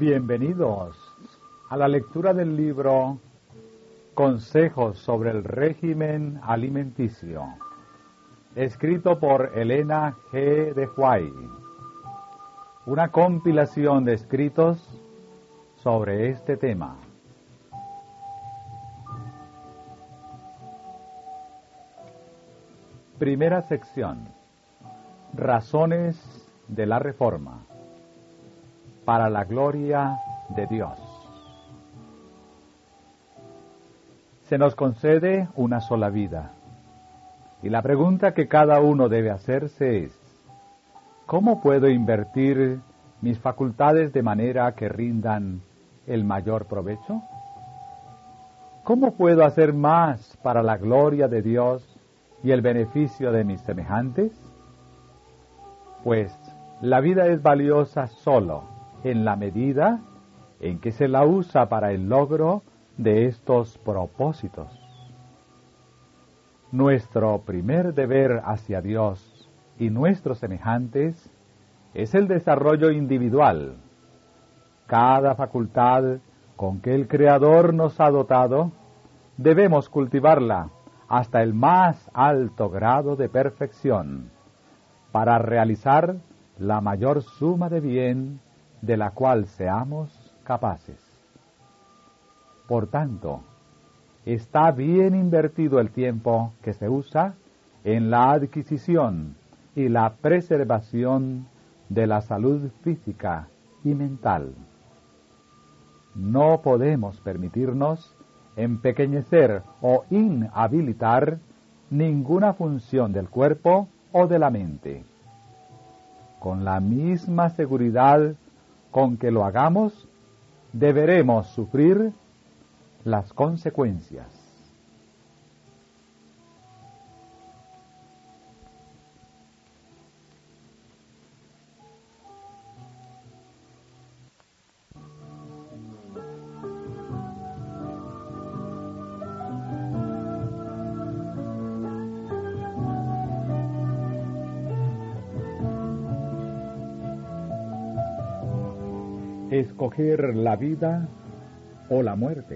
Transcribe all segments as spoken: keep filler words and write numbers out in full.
Bienvenidos a la lectura del libro Consejos sobre el régimen alimenticio, escrito por Elena G. de White, una compilación de escritos sobre este tema. Primera sección: Razones de la Reforma para la gloria de Dios. Se nos concede una sola vida, y la pregunta que cada uno debe hacerse es: ¿cómo puedo invertir mis facultades de manera que rindan el mayor provecho? ¿Cómo puedo hacer más para la gloria de Dios y el beneficio de mis semejantes? Pues la vida es valiosa solo en la medida en que se la usa para el logro de estos propósitos. Nuestro primer deber hacia Dios y nuestros semejantes es el desarrollo individual. Cada facultad con que el Creador nos ha dotado, debemos cultivarla hasta el más alto grado de perfección, para realizar la mayor suma de bien de la cual seamos capaces. Por tanto, está bien invertido el tiempo que se usa en la adquisición y la preservación de la salud física y mental. No podemos permitirnos empequeñecer o inhabilitar ninguna función del cuerpo o de la mente. Con la misma seguridad con que lo hagamos, deberemos sufrir las consecuencias. Escoger la vida o la muerte.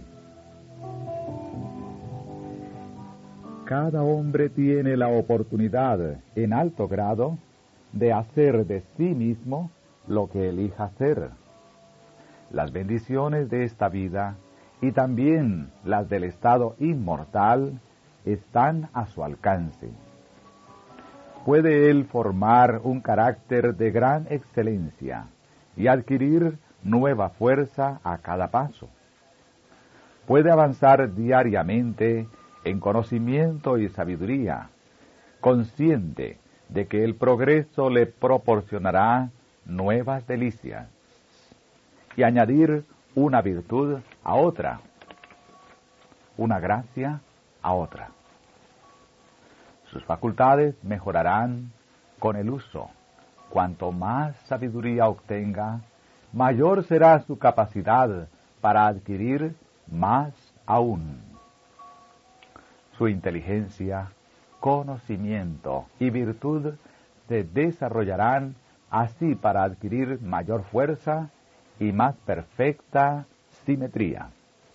Cada hombre tiene la oportunidad, en alto grado, de hacer de sí mismo lo que elija hacer. Las bendiciones de esta vida y también las del estado inmortal están a su alcance. Puede él formar un carácter de gran excelencia y adquirir nueva fuerza a cada paso. Puede avanzar diariamente en conocimiento y sabiduría, consciente de que el progreso le proporcionará nuevas delicias, y añadir una virtud a otra, una gracia a otra. Sus facultades mejorarán con el uso. Cuanto más sabiduría obtenga, mayor será su capacidad para adquirir más aún. Su inteligencia, conocimiento y virtud se desarrollarán así para adquirir mayor fuerza y más perfecta simetría.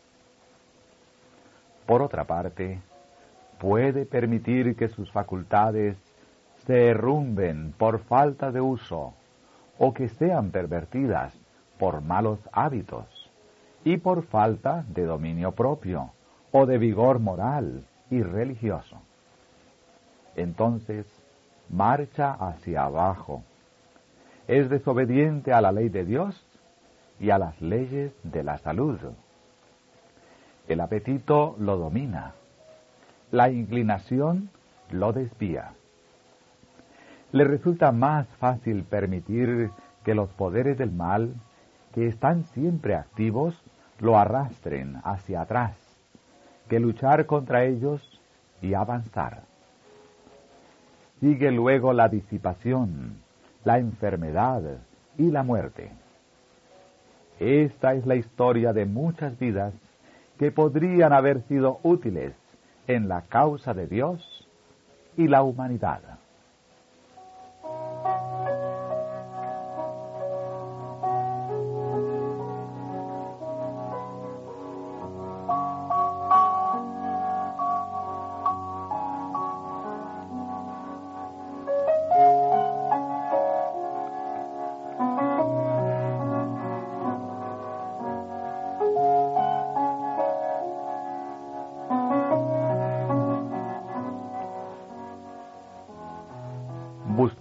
Por otra parte, puede permitir que sus facultades se derrumben por falta de uso o que sean pervertidas por malos hábitos y por falta de dominio propio o de vigor moral y religioso. Entonces, marcha hacia abajo. Es desobediente a la ley de Dios y a las leyes de la salud. El apetito lo domina. La inclinación lo desvía. Le resulta más fácil permitir que los poderes del mal, que están siempre activos, lo arrastren hacia atrás, que luchar contra ellos y avanzar. Sigue luego la disipación, la enfermedad y la muerte. Esta es la historia de muchas vidas que podrían haber sido útiles en la causa de Dios y la humanidad.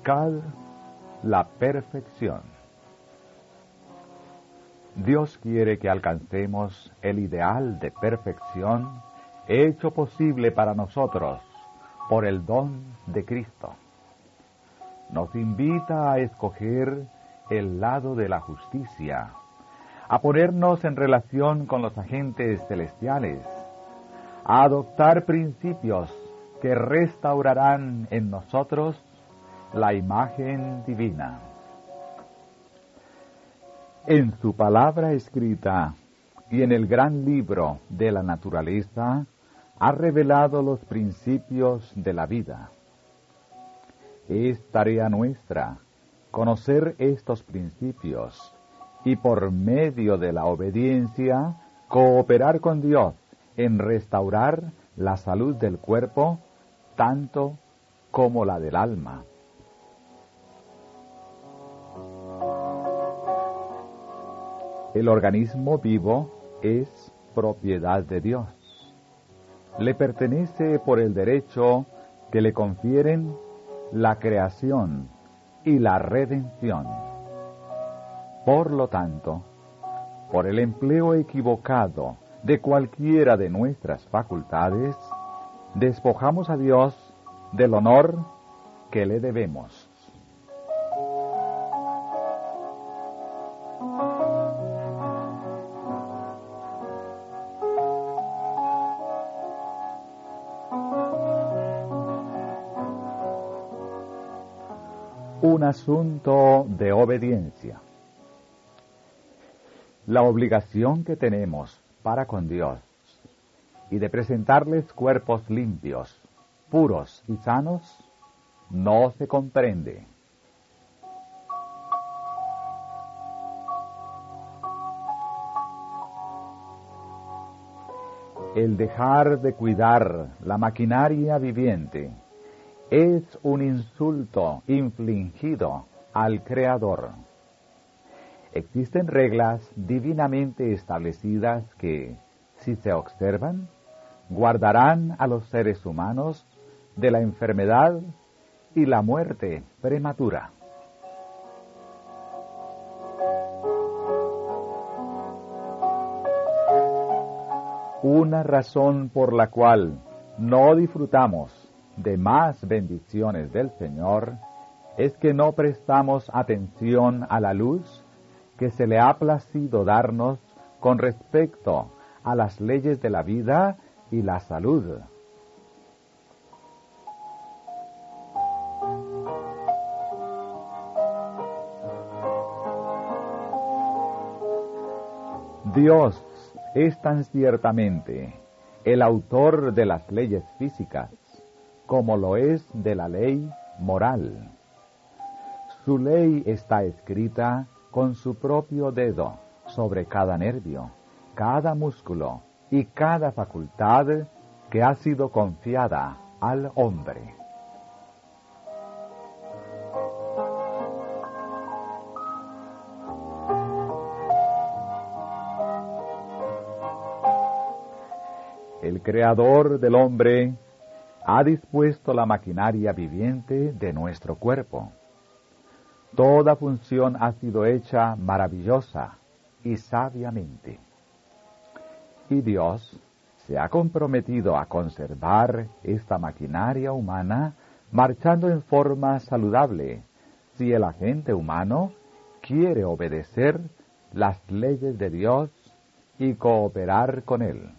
buscad la perfección. Dios quiere que alcancemos el ideal de perfección hecho posible para nosotros por el don de Cristo. Nos invita a escoger el lado de la justicia, a ponernos en relación con los agentes celestiales, a adoptar principios que restaurarán en nosotros la imagen divina. En su palabra escrita y en el gran libro de la naturaleza, ha revelado los principios de la vida. Es tarea nuestra conocer estos principios y por medio de la obediencia cooperar con Dios en restaurar la salud del cuerpo, tanto como la del alma. El organismo vivo es propiedad de Dios. Le pertenece por el derecho que le confieren la creación y la redención. Por lo tanto, por el empleo equivocado de cualquiera de nuestras facultades, despojamos a Dios del honor que le debemos. Un asunto de obediencia. La obligación que tenemos para con Dios y de presentarles cuerpos limpios, puros y sanos, no se comprende. El dejar de cuidar la maquinaria viviente es un insulto infligido al Creador. Existen reglas divinamente establecidas que, si se observan, guardarán a los seres humanos de la enfermedad y la muerte prematura. Una razón por la cual no disfrutamos de más bendiciones del Señor es que no prestamos atención a la luz que se le ha placido darnos con respecto a las leyes de la vida y la salud. Dios es tan ciertamente el autor de las leyes físicas como lo es de la ley moral. Su ley está escrita con su propio dedo sobre cada nervio, cada músculo y cada facultad que ha sido confiada al hombre. El Creador del hombre ha dispuesto la maquinaria viviente de nuestro cuerpo. Toda función ha sido hecha maravillosa y sabiamente. Y Dios se ha comprometido a conservar esta maquinaria humana marchando en forma saludable, si el agente humano quiere obedecer las leyes de Dios y cooperar con Él.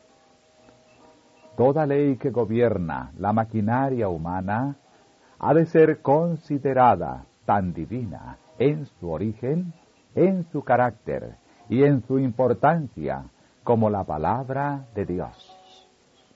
Toda ley que gobierna la maquinaria humana ha de ser considerada tan divina en su origen, en su carácter y en su importancia como la palabra de Dios.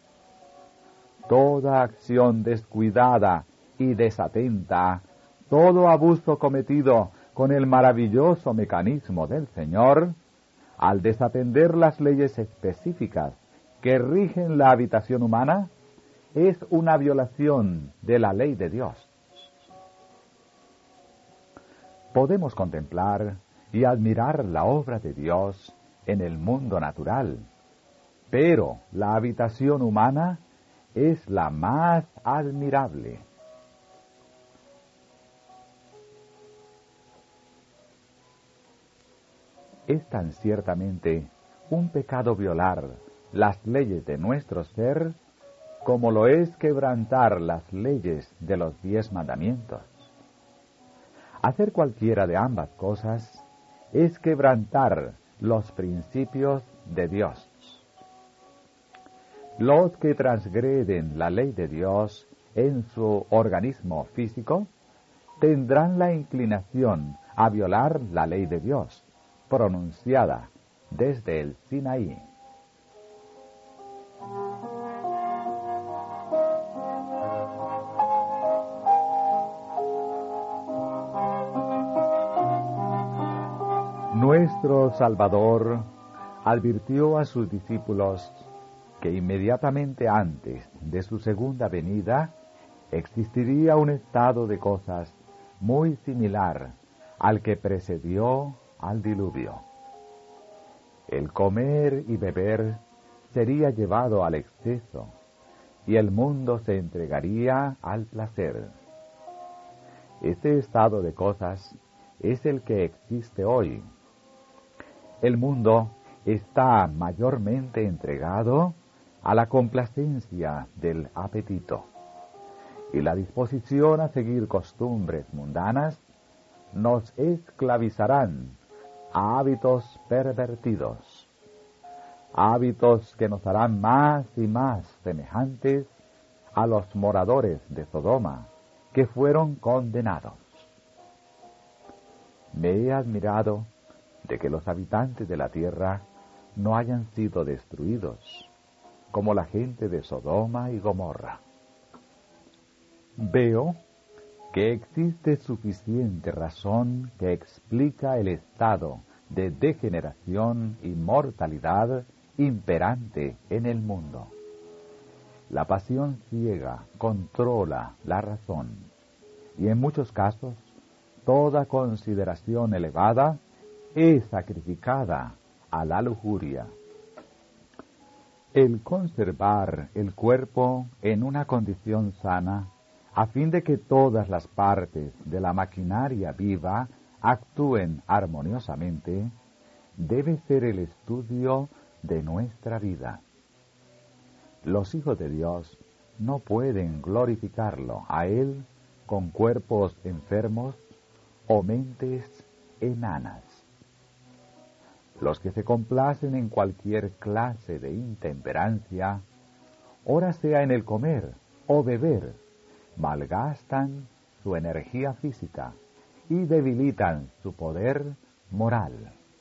Toda acción descuidada y desatenta, todo abuso cometido con el maravilloso mecanismo del Señor, al desatender las leyes específicas que rigen la habitación humana, es una violación de la ley de Dios. Podemos contemplar y admirar la obra de Dios en el mundo natural, pero la habitación humana es la más admirable. es tan ciertamente un pecado violar las leyes de nuestro ser como lo es quebrantar las leyes de los diez mandamientos. Hacer cualquiera de ambas cosas es quebrantar los principios de Dios. Los que transgreden la ley de Dios en su organismo físico tendrán la inclinación a violar la ley de Dios, pronunciada desde el Sinaí. Nuestro Salvador advirtió a sus discípulos que inmediatamente antes de su segunda venida existiría un estado de cosas muy similar al que precedió al diluvio. El comer y beber sería llevado al exceso y el mundo se entregaría al placer. Este estado de cosas es el que existe hoy. El mundo está mayormente entregado a la complacencia del apetito, y la disposición a seguir costumbres mundanas nos esclavizarán a hábitos pervertidos, hábitos que nos harán más y más semejantes a los moradores de Sodoma que fueron condenados. Me he admirado de que los habitantes de la tierra no hayan sido destruidos, como la gente de Sodoma y Gomorra. Veo que existe suficiente razón que explica el estado de degeneración y mortalidad imperante en el mundo. La pasión ciega controla la razón, y en muchos casos toda consideración elevada es sacrificada a la lujuria. El conservar el cuerpo en una condición sana, a fin de que todas las partes de la maquinaria viva actúen armoniosamente, debe ser el estudio de nuestra vida. Los hijos de Dios no pueden glorificarlo a Él con cuerpos enfermos o mentes enanas. Los que se complacen en cualquier clase de intemperancia, ora sea en el comer o beber, malgastan su energía física y debilitan su poder moral.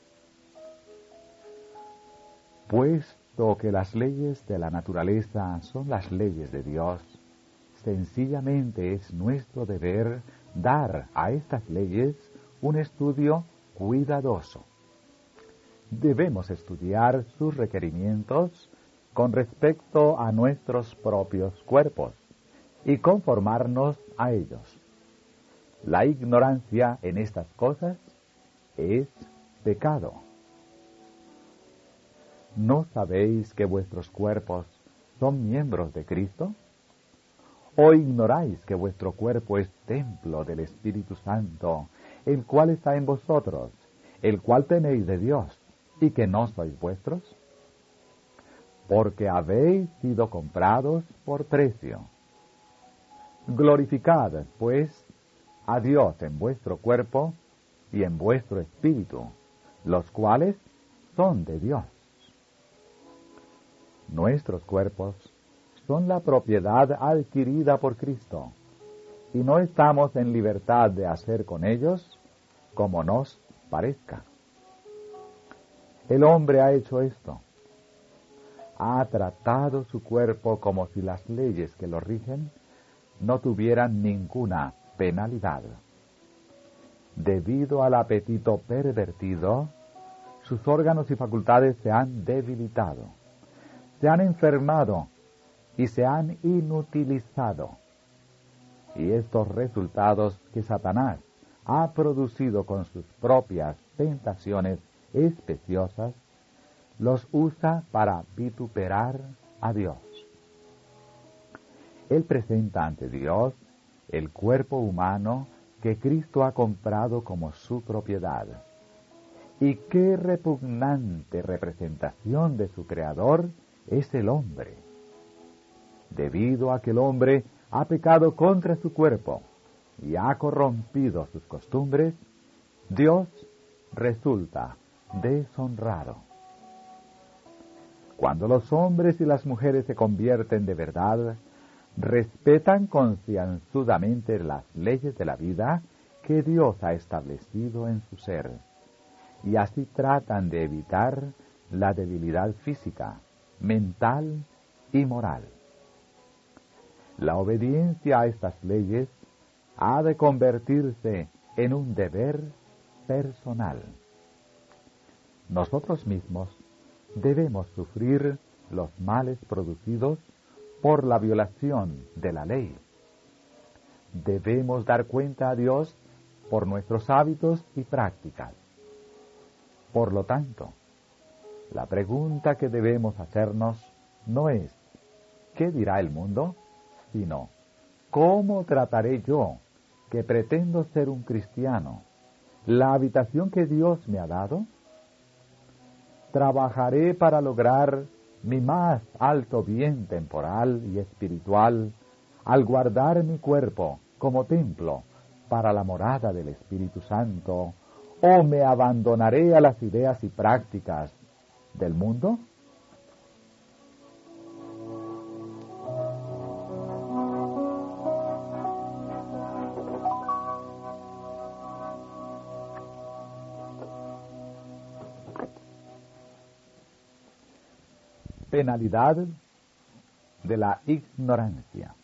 Puesto que las leyes de la naturaleza son las leyes de Dios, sencillamente es nuestro deber dar a estas leyes un estudio cuidadoso. Debemos estudiar sus requerimientos con respecto a nuestros propios cuerpos y conformarnos a ellos. La ignorancia en estas cosas es pecado. ¿No sabéis que vuestros cuerpos son miembros de Cristo? ¿O ignoráis que vuestro cuerpo es templo del Espíritu Santo, el cual está en vosotros, el cual tenéis de Dios, y que no sois vuestros? Porque habéis sido comprados por precio. Glorificad, pues, a Dios en vuestro cuerpo y en vuestro espíritu, los cuales son de Dios. Nuestros cuerpos son la propiedad adquirida por Cristo, y no estamos en libertad de hacer con ellos como nos parezca. El hombre ha hecho esto. Ha tratado su cuerpo como si las leyes que lo rigen no tuvieran ninguna penalidad. Debido al apetito pervertido, sus órganos y facultades se han debilitado, se han enfermado y se han inutilizado. Y estos resultados que Satanás ha producido con sus propias tentaciones especiosas, los usa para vituperar a Dios. Él presenta ante Dios el cuerpo humano que Cristo ha comprado como su propiedad, Y qué repugnante representación de su Creador es el hombre. Debido a que el hombre ha pecado contra su cuerpo y ha corrompido sus costumbres, Dios resulta deshonrado. Cuando los hombres y las mujeres se convierten de verdad, respetan concienzudamente las leyes de la vida que Dios ha establecido en su ser, y así tratan de evitar la debilidad física, mental y moral. La obediencia a estas leyes ha de convertirse en un deber personal. Nosotros mismos debemos sufrir los males producidos por la violación de la ley. Debemos dar cuenta a Dios por nuestros hábitos y prácticas. Por lo tanto, la pregunta que debemos hacernos no es ¿qué dirá el mundo?, sino ¿cómo trataré yo, que pretendo ser un cristiano, la habitación que Dios me ha dado? ¿Trabajaré para lograr mi más alto bien temporal y espiritual al guardar mi cuerpo como templo para la morada del Espíritu Santo, o me abandonaré a las ideas y prácticas del mundo? Penalidad de la ignorancia.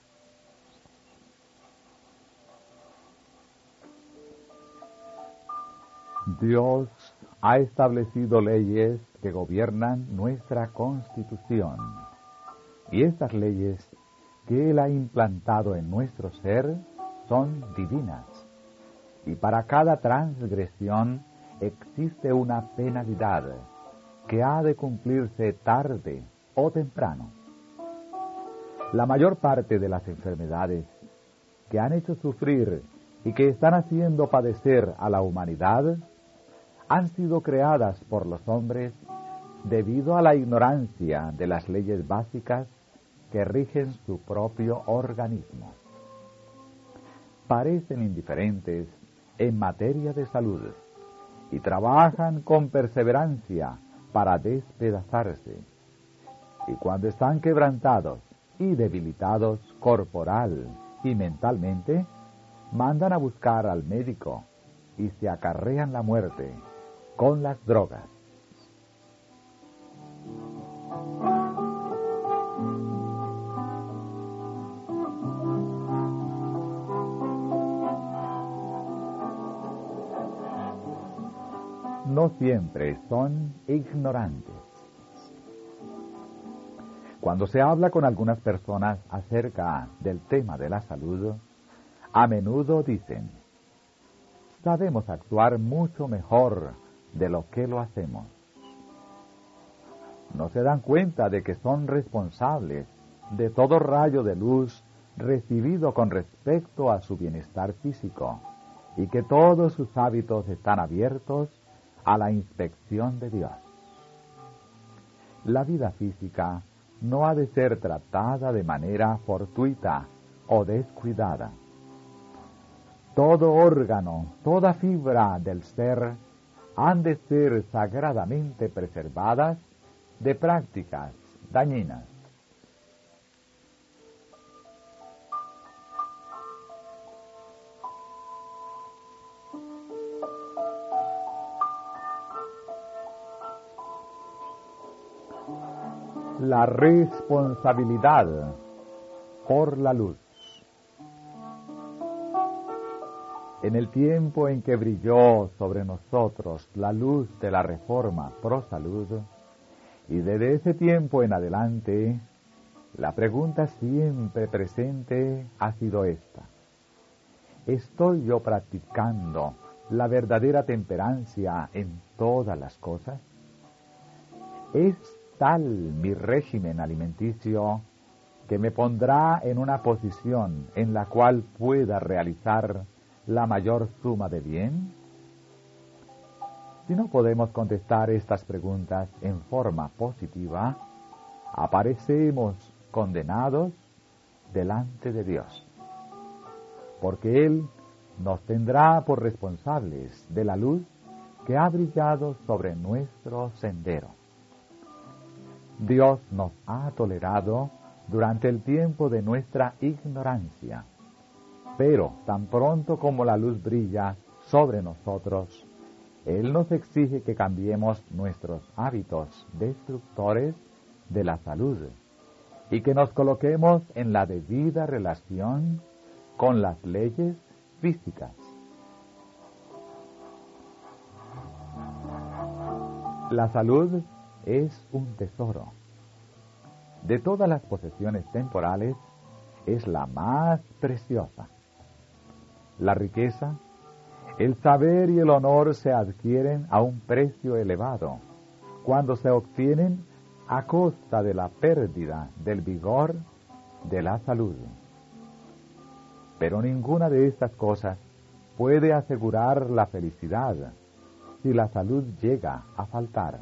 Dios ha establecido leyes que gobiernan nuestra Constitución, y estas leyes que Él ha implantado en nuestro ser son divinas, y para cada transgresión existe una penalidad que ha de cumplirse tarde o temprano. La mayor parte de las enfermedades que han hecho sufrir y que están haciendo padecer a la humanidad han sido creadas por los hombres debido a la ignorancia de las leyes básicas que rigen su propio organismo. Parecen indiferentes en materia de salud y trabajan con perseverancia para despedazarse. Y cuando están quebrantados y debilitados corporal y mentalmente, mandan a buscar al médico y se acarrean la muerte con las drogas. No siempre son ignorantes. Cuando se habla con algunas personas acerca del tema de la salud, a menudo dicen: sabemos actuar mucho mejor de lo que lo hacemos. No se dan cuenta de que son responsables de todo rayo de luz recibido con respecto a su bienestar físico, y que todos sus hábitos están abiertos a la inspección de Dios. La vida física no ha de ser tratada de manera fortuita o descuidada. Todo órgano, toda fibra del ser han de ser sagradamente preservadas de prácticas dañinas. La responsabilidad por la luz. En el tiempo en que brilló sobre nosotros la luz de la Reforma Pro Salud, y desde ese tiempo en adelante, la pregunta siempre presente ha sido esta: ¿estoy yo practicando la verdadera temperancia en todas las cosas? ¿Es tal mi régimen alimenticio que me pondrá en una posición en la cual pueda realizar la mayor suma de bien? Si no podemos contestar estas preguntas en forma positiva, aparecemos condenados delante de Dios, porque Él nos tendrá por responsables de la luz que ha brillado sobre nuestro sendero. Dios nos ha tolerado durante el tiempo de nuestra ignorancia, pero tan pronto como la luz brilla sobre nosotros, Él nos exige que cambiemos nuestros hábitos destructores de la salud y que nos coloquemos en la debida relación con las leyes físicas. La salud es un tesoro. De todas las posesiones temporales, es la más preciosa. La riqueza, el saber y el honor se adquieren a un precio elevado, cuando se obtienen a costa de la pérdida del vigor de la salud. Pero ninguna de estas cosas puede asegurar la felicidad si la salud llega a faltar.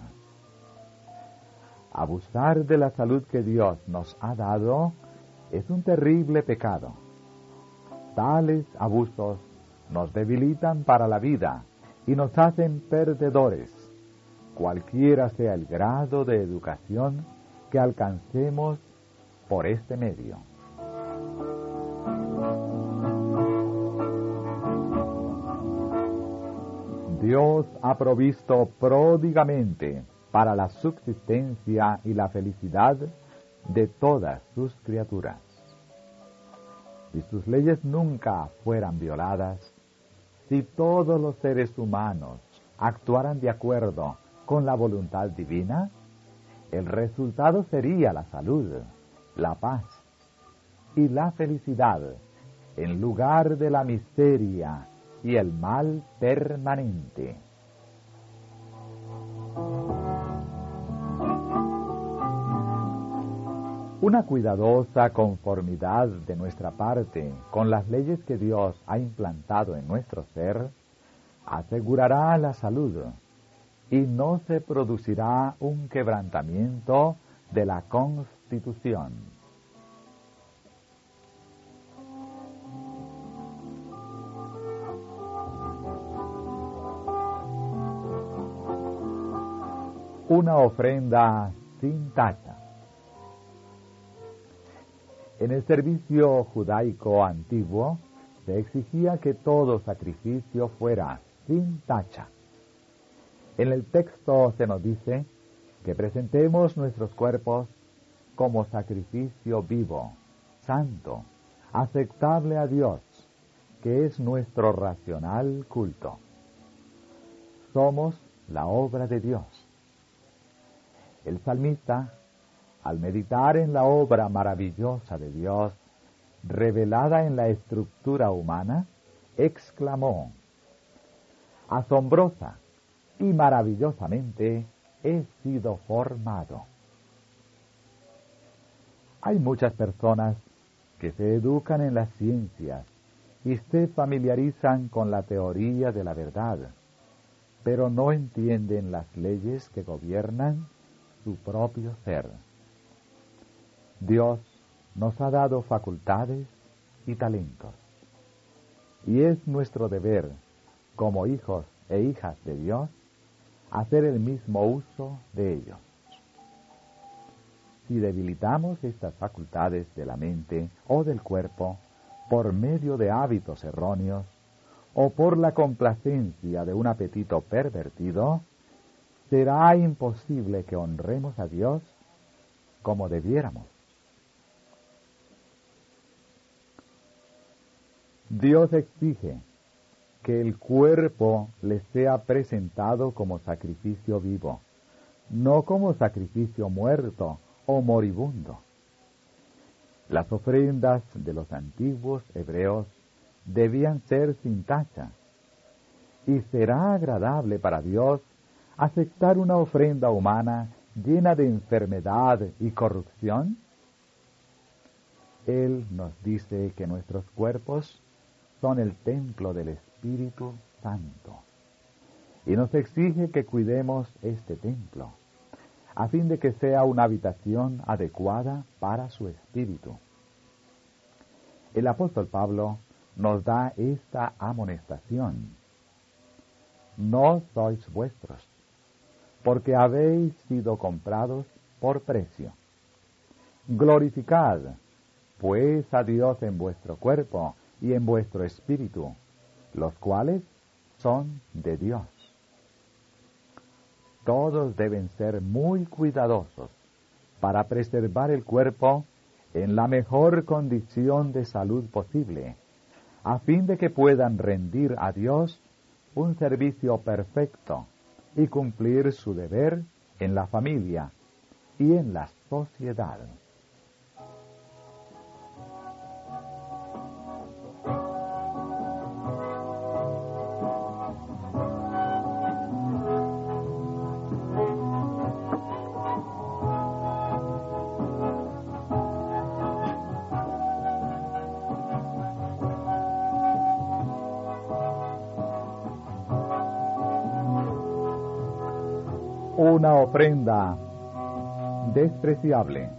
Abusar de la salud que Dios nos ha dado es un terrible pecado. Tales abusos nos debilitan para la vida y nos hacen perdedores, cualquiera sea el grado de educación que alcancemos por este medio. Dios ha provisto pródigamente para la subsistencia y la felicidad de todas sus criaturas. Si sus leyes nunca fueran violadas, si todos los seres humanos actuaran de acuerdo con la voluntad divina, el resultado sería la salud, la paz y la felicidad, en lugar de la miseria y el mal permanente. Una cuidadosa conformidad de nuestra parte con las leyes que Dios ha implantado en nuestro ser asegurará la salud y no se producirá un quebrantamiento de la Constitución. Una ofrenda sin tacha. En el servicio judaico antiguo se exigía que todo sacrificio fuera sin tacha. En el texto se nos dice que presentemos nuestros cuerpos como sacrificio vivo, santo, aceptable a Dios, que es nuestro racional culto. Somos la obra de Dios. El salmista, al meditar en la obra maravillosa de Dios, revelada en la estructura humana, exclamó: asombrosa y maravillosamente he sido formado. Hay muchas personas que se educan en las ciencias y se familiarizan con la teoría de la verdad, pero no entienden las leyes que gobiernan su propio ser. Dios nos ha dado facultades y talentos, y es nuestro deber, como hijos e hijas de Dios, hacer el mismo uso de ellos. Si debilitamos estas facultades de la mente o del cuerpo por medio de hábitos erróneos o por la complacencia de un apetito pervertido, será imposible que honremos a Dios como debiéramos. Dios exige que el cuerpo le sea presentado como sacrificio vivo, no como sacrificio muerto o moribundo. Las ofrendas de los antiguos hebreos debían ser sin tacha, y será agradable para Dios aceptar una ofrenda humana llena de enfermedad y corrupción. Él nos dice que nuestros cuerpos son el templo del Espíritu Santo, y nos exige que cuidemos este templo, a fin de que sea una habitación adecuada para su espíritu. El apóstol Pablo nos da esta amonestación: no sois vuestros, porque habéis sido comprados por precio. Glorificad, pues, a Dios en vuestro cuerpo y en vuestro espíritu, los cuales son de Dios. Todos deben ser muy cuidadosos para preservar el cuerpo en la mejor condición de salud posible, a fin de que puedan rendir a Dios un servicio perfecto y cumplir su deber en la familia y en la sociedad. Una ofrenda despreciable.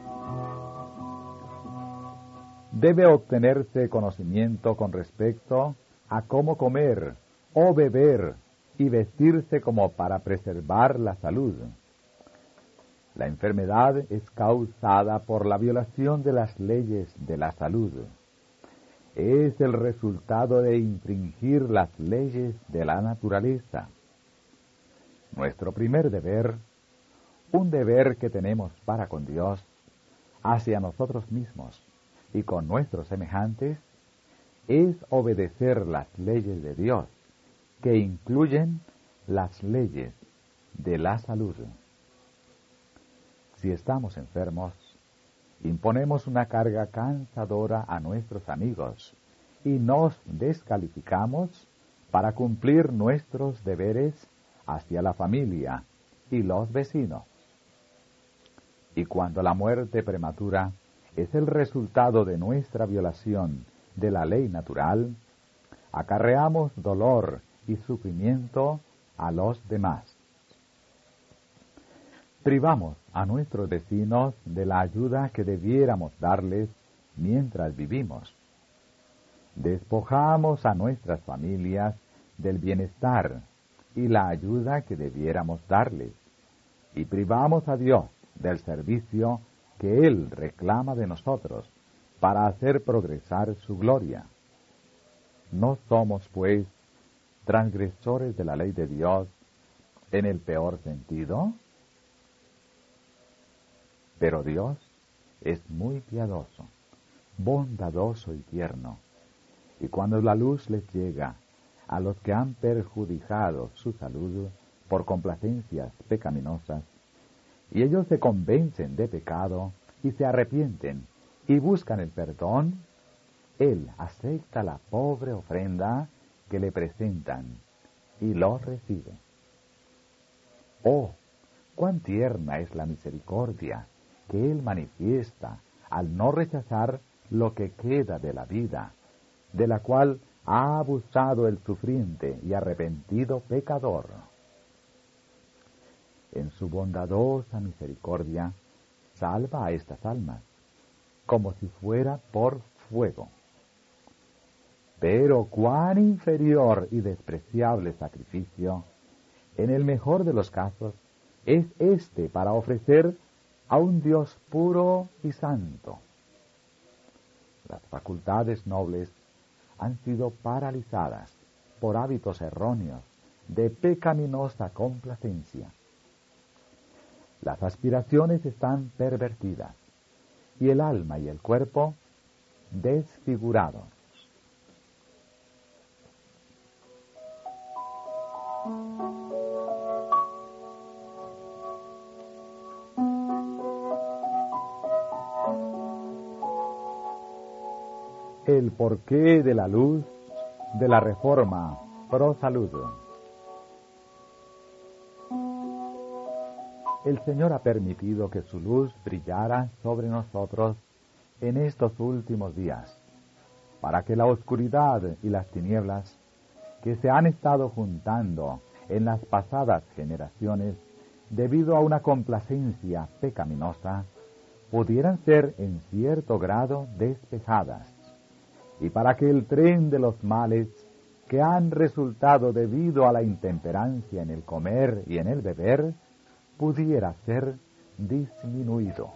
Debe obtenerse conocimiento con respecto a cómo comer o beber y vestirse como para preservar la salud. La enfermedad es causada por la violación de las leyes de la salud. Es el resultado de infringir las leyes de la naturaleza. Nuestro primer deber, un deber que tenemos para con Dios, hacia nosotros mismos y con nuestros semejantes, es obedecer las leyes de Dios, que incluyen las leyes de la salud. Si estamos enfermos, imponemos una carga cansadora a nuestros amigos y nos descalificamos para cumplir nuestros deberes hacia la familia y los vecinos. Y cuando la muerte prematura es el resultado de nuestra violación de la ley natural, acarreamos dolor y sufrimiento a los demás. Privamos a nuestros vecinos de la ayuda que debiéramos darles mientras vivimos. Despojamos a nuestras familias del bienestar y la ayuda que debiéramos darles, y privamos a Dios del servicio que Él reclama de nosotros para hacer progresar su gloria. No somos, pues, transgresores de la ley de Dios en el peor sentido, pero Dios es muy piadoso, bondadoso y tierno, y cuando la luz les llega a los que han perjudicado su salud por complacencias pecaminosas, y ellos se convencen de pecado y se arrepienten y buscan el perdón, Él acepta la pobre ofrenda que le presentan y lo recibe. ¡Oh, cuán tierna es la misericordia que Él manifiesta al no rechazar lo que queda de la vida, de la cual ha abusado el sufriente y arrepentido pecador! En su bondadosa misericordia, salva a estas almas, como si fuera por fuego. Pero cuán inferior y despreciable sacrificio, en el mejor de los casos, es este para ofrecer a un Dios puro y santo. Las facultades nobles han sido paralizadas por hábitos erróneos de pecaminosa complacencia. Las aspiraciones están pervertidas y el alma y el cuerpo desfigurados. El porqué de la luz de la reforma pro salud. El Señor ha permitido que su luz brillara sobre nosotros en estos últimos días, para que la oscuridad y las tinieblas que se han estado juntando en las pasadas generaciones, debido a una complacencia pecaminosa, pudieran ser en cierto grado despejadas, y para que el tren de los males que han resultado debido a la intemperancia en el comer y en el beber, pudiera ser disminuido.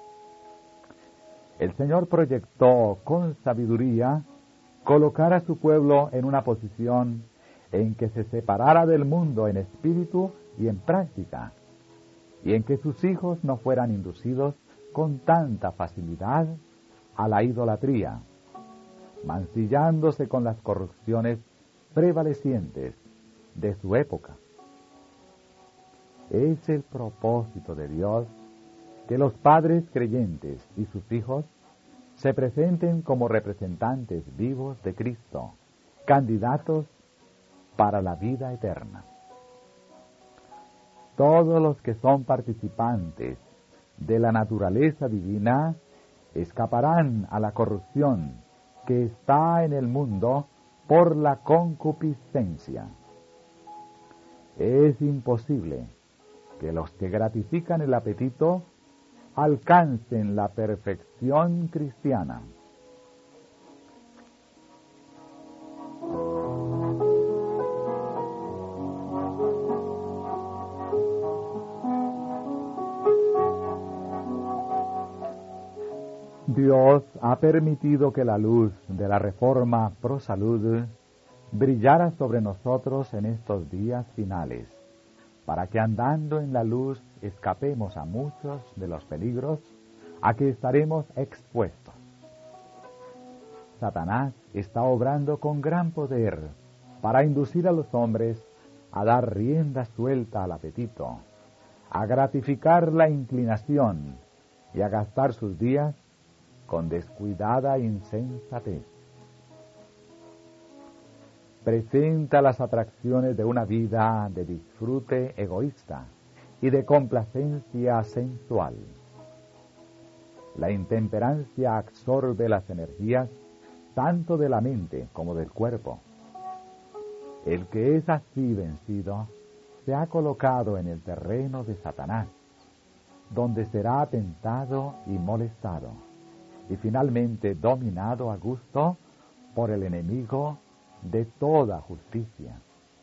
El Señor proyectó con sabiduría colocar a su pueblo en una posición en que se separara del mundo en espíritu y en práctica, y en que sus hijos no fueran inducidos con tanta facilidad a la idolatría, mancillándose con las corrupciones prevalecientes de su época. Es el propósito de Dios que los padres creyentes y sus hijos se presenten como representantes vivos de Cristo, candidatos para la vida eterna. Todos los que son participantes de la naturaleza divina escaparán a la corrupción que está en el mundo por la concupiscencia. Es imposible que los que gratifican el apetito alcancen la perfección cristiana. Dios ha permitido que la luz de la Reforma Pro Salud brillara sobre nosotros en estos días finales, para que andando en la luz escapemos a muchos de los peligros a que estaremos expuestos. Satanás está obrando con gran poder para inducir a los hombres a dar rienda suelta al apetito, a gratificar la inclinación y a gastar sus días con descuidada insensatez. Presenta las atracciones de una vida de disfrute egoísta y de complacencia sensual. La intemperancia absorbe las energías tanto de la mente como del cuerpo. El que es así vencido se ha colocado en el terreno de Satanás, donde será tentado y molestado, y finalmente dominado a gusto por el enemigo de toda justicia.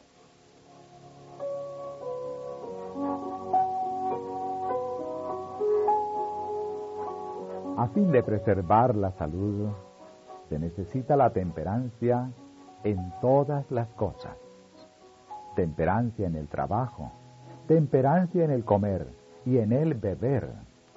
A fin de preservar la salud, se necesita la temperancia en todas las cosas. Temperancia en el trabajo, temperancia en el comer y en el beber.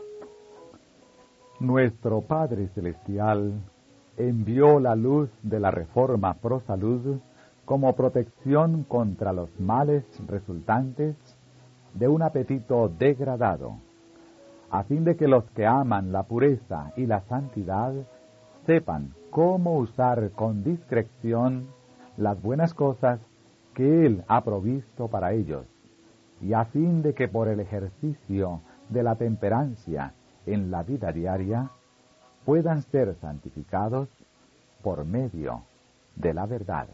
Nuestro Padre Celestial envió la luz de la Reforma Pro Salud como protección contra los males resultantes de un apetito degradado, a fin de que los que aman la pureza y la santidad sepan cómo usar con discreción las buenas cosas que Él ha provisto para ellos, y a fin de que por el ejercicio de la temperancia en la vida diaria puedan ser santificados por medio de la verdad.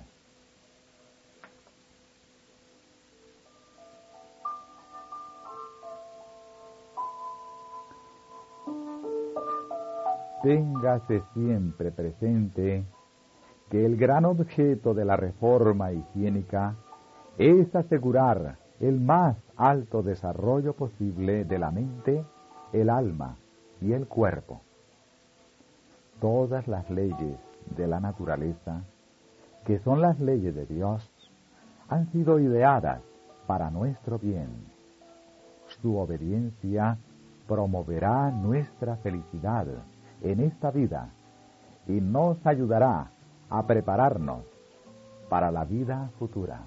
Téngase siempre presente que el gran objeto de la reforma higiénica es asegurar el más alto desarrollo posible de la mente, el alma y el cuerpo. Todas las leyes de la naturaleza, que son las leyes de Dios, han sido ideadas para nuestro bien. Su obediencia promoverá nuestra felicidad en esta vida y nos ayudará a prepararnos para la vida futura.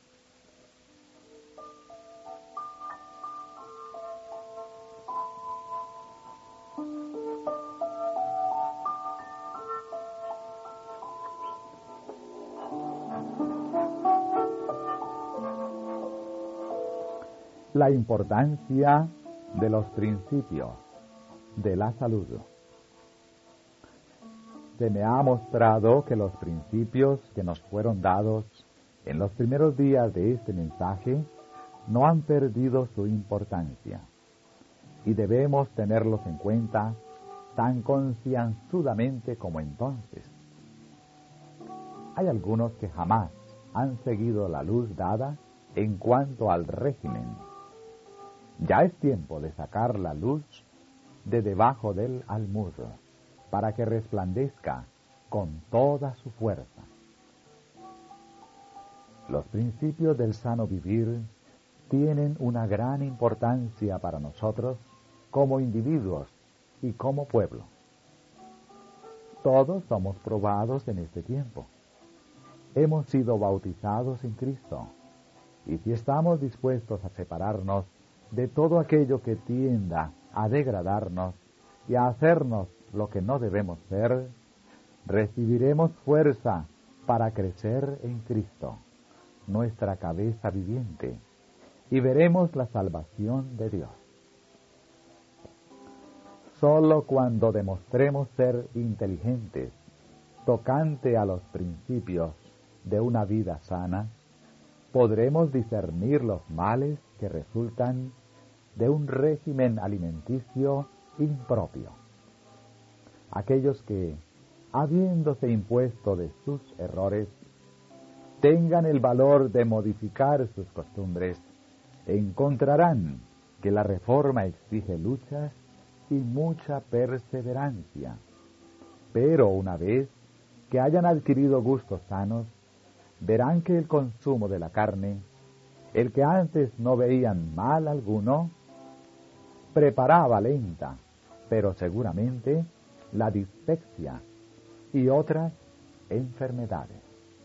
La importancia de los principios de la salud. Se me ha mostrado que los principios que nos fueron dados en los primeros días de este mensaje no han perdido su importancia y debemos tenerlos en cuenta tan concienzudamente como entonces. Hay algunos que jamás han seguido la luz dada en cuanto al régimen. Ya es tiempo de sacar la luz de debajo del almud para que resplandezca con toda su fuerza. Los principios del sano vivir tienen una gran importancia para nosotros como individuos y como pueblo. Todos somos probados en este tiempo. Hemos sido bautizados en Cristo, y si estamos dispuestos a separarnos de todo aquello que tienda a degradarnos y a hacernos lo que no debemos ser, recibiremos fuerza para crecer en Cristo, nuestra cabeza viviente, y veremos la salvación de Dios. Solo cuando demostremos ser inteligentes tocante a los principios de una vida sana, podremos discernir los males que resultan de un régimen alimenticio impropio. Aquellos que, habiéndose impuesto de sus errores, tengan el valor de modificar sus costumbres, encontrarán que la reforma exige luchas y mucha perseverancia. Pero una vez que hayan adquirido gustos sanos, verán que el consumo de la carne, el que antes no veían mal alguno, preparaba lenta, pero seguramente, la dispepsia y otras enfermedades.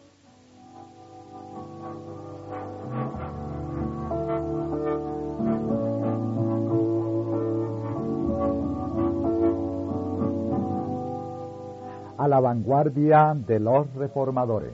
A la vanguardia de los reformadores.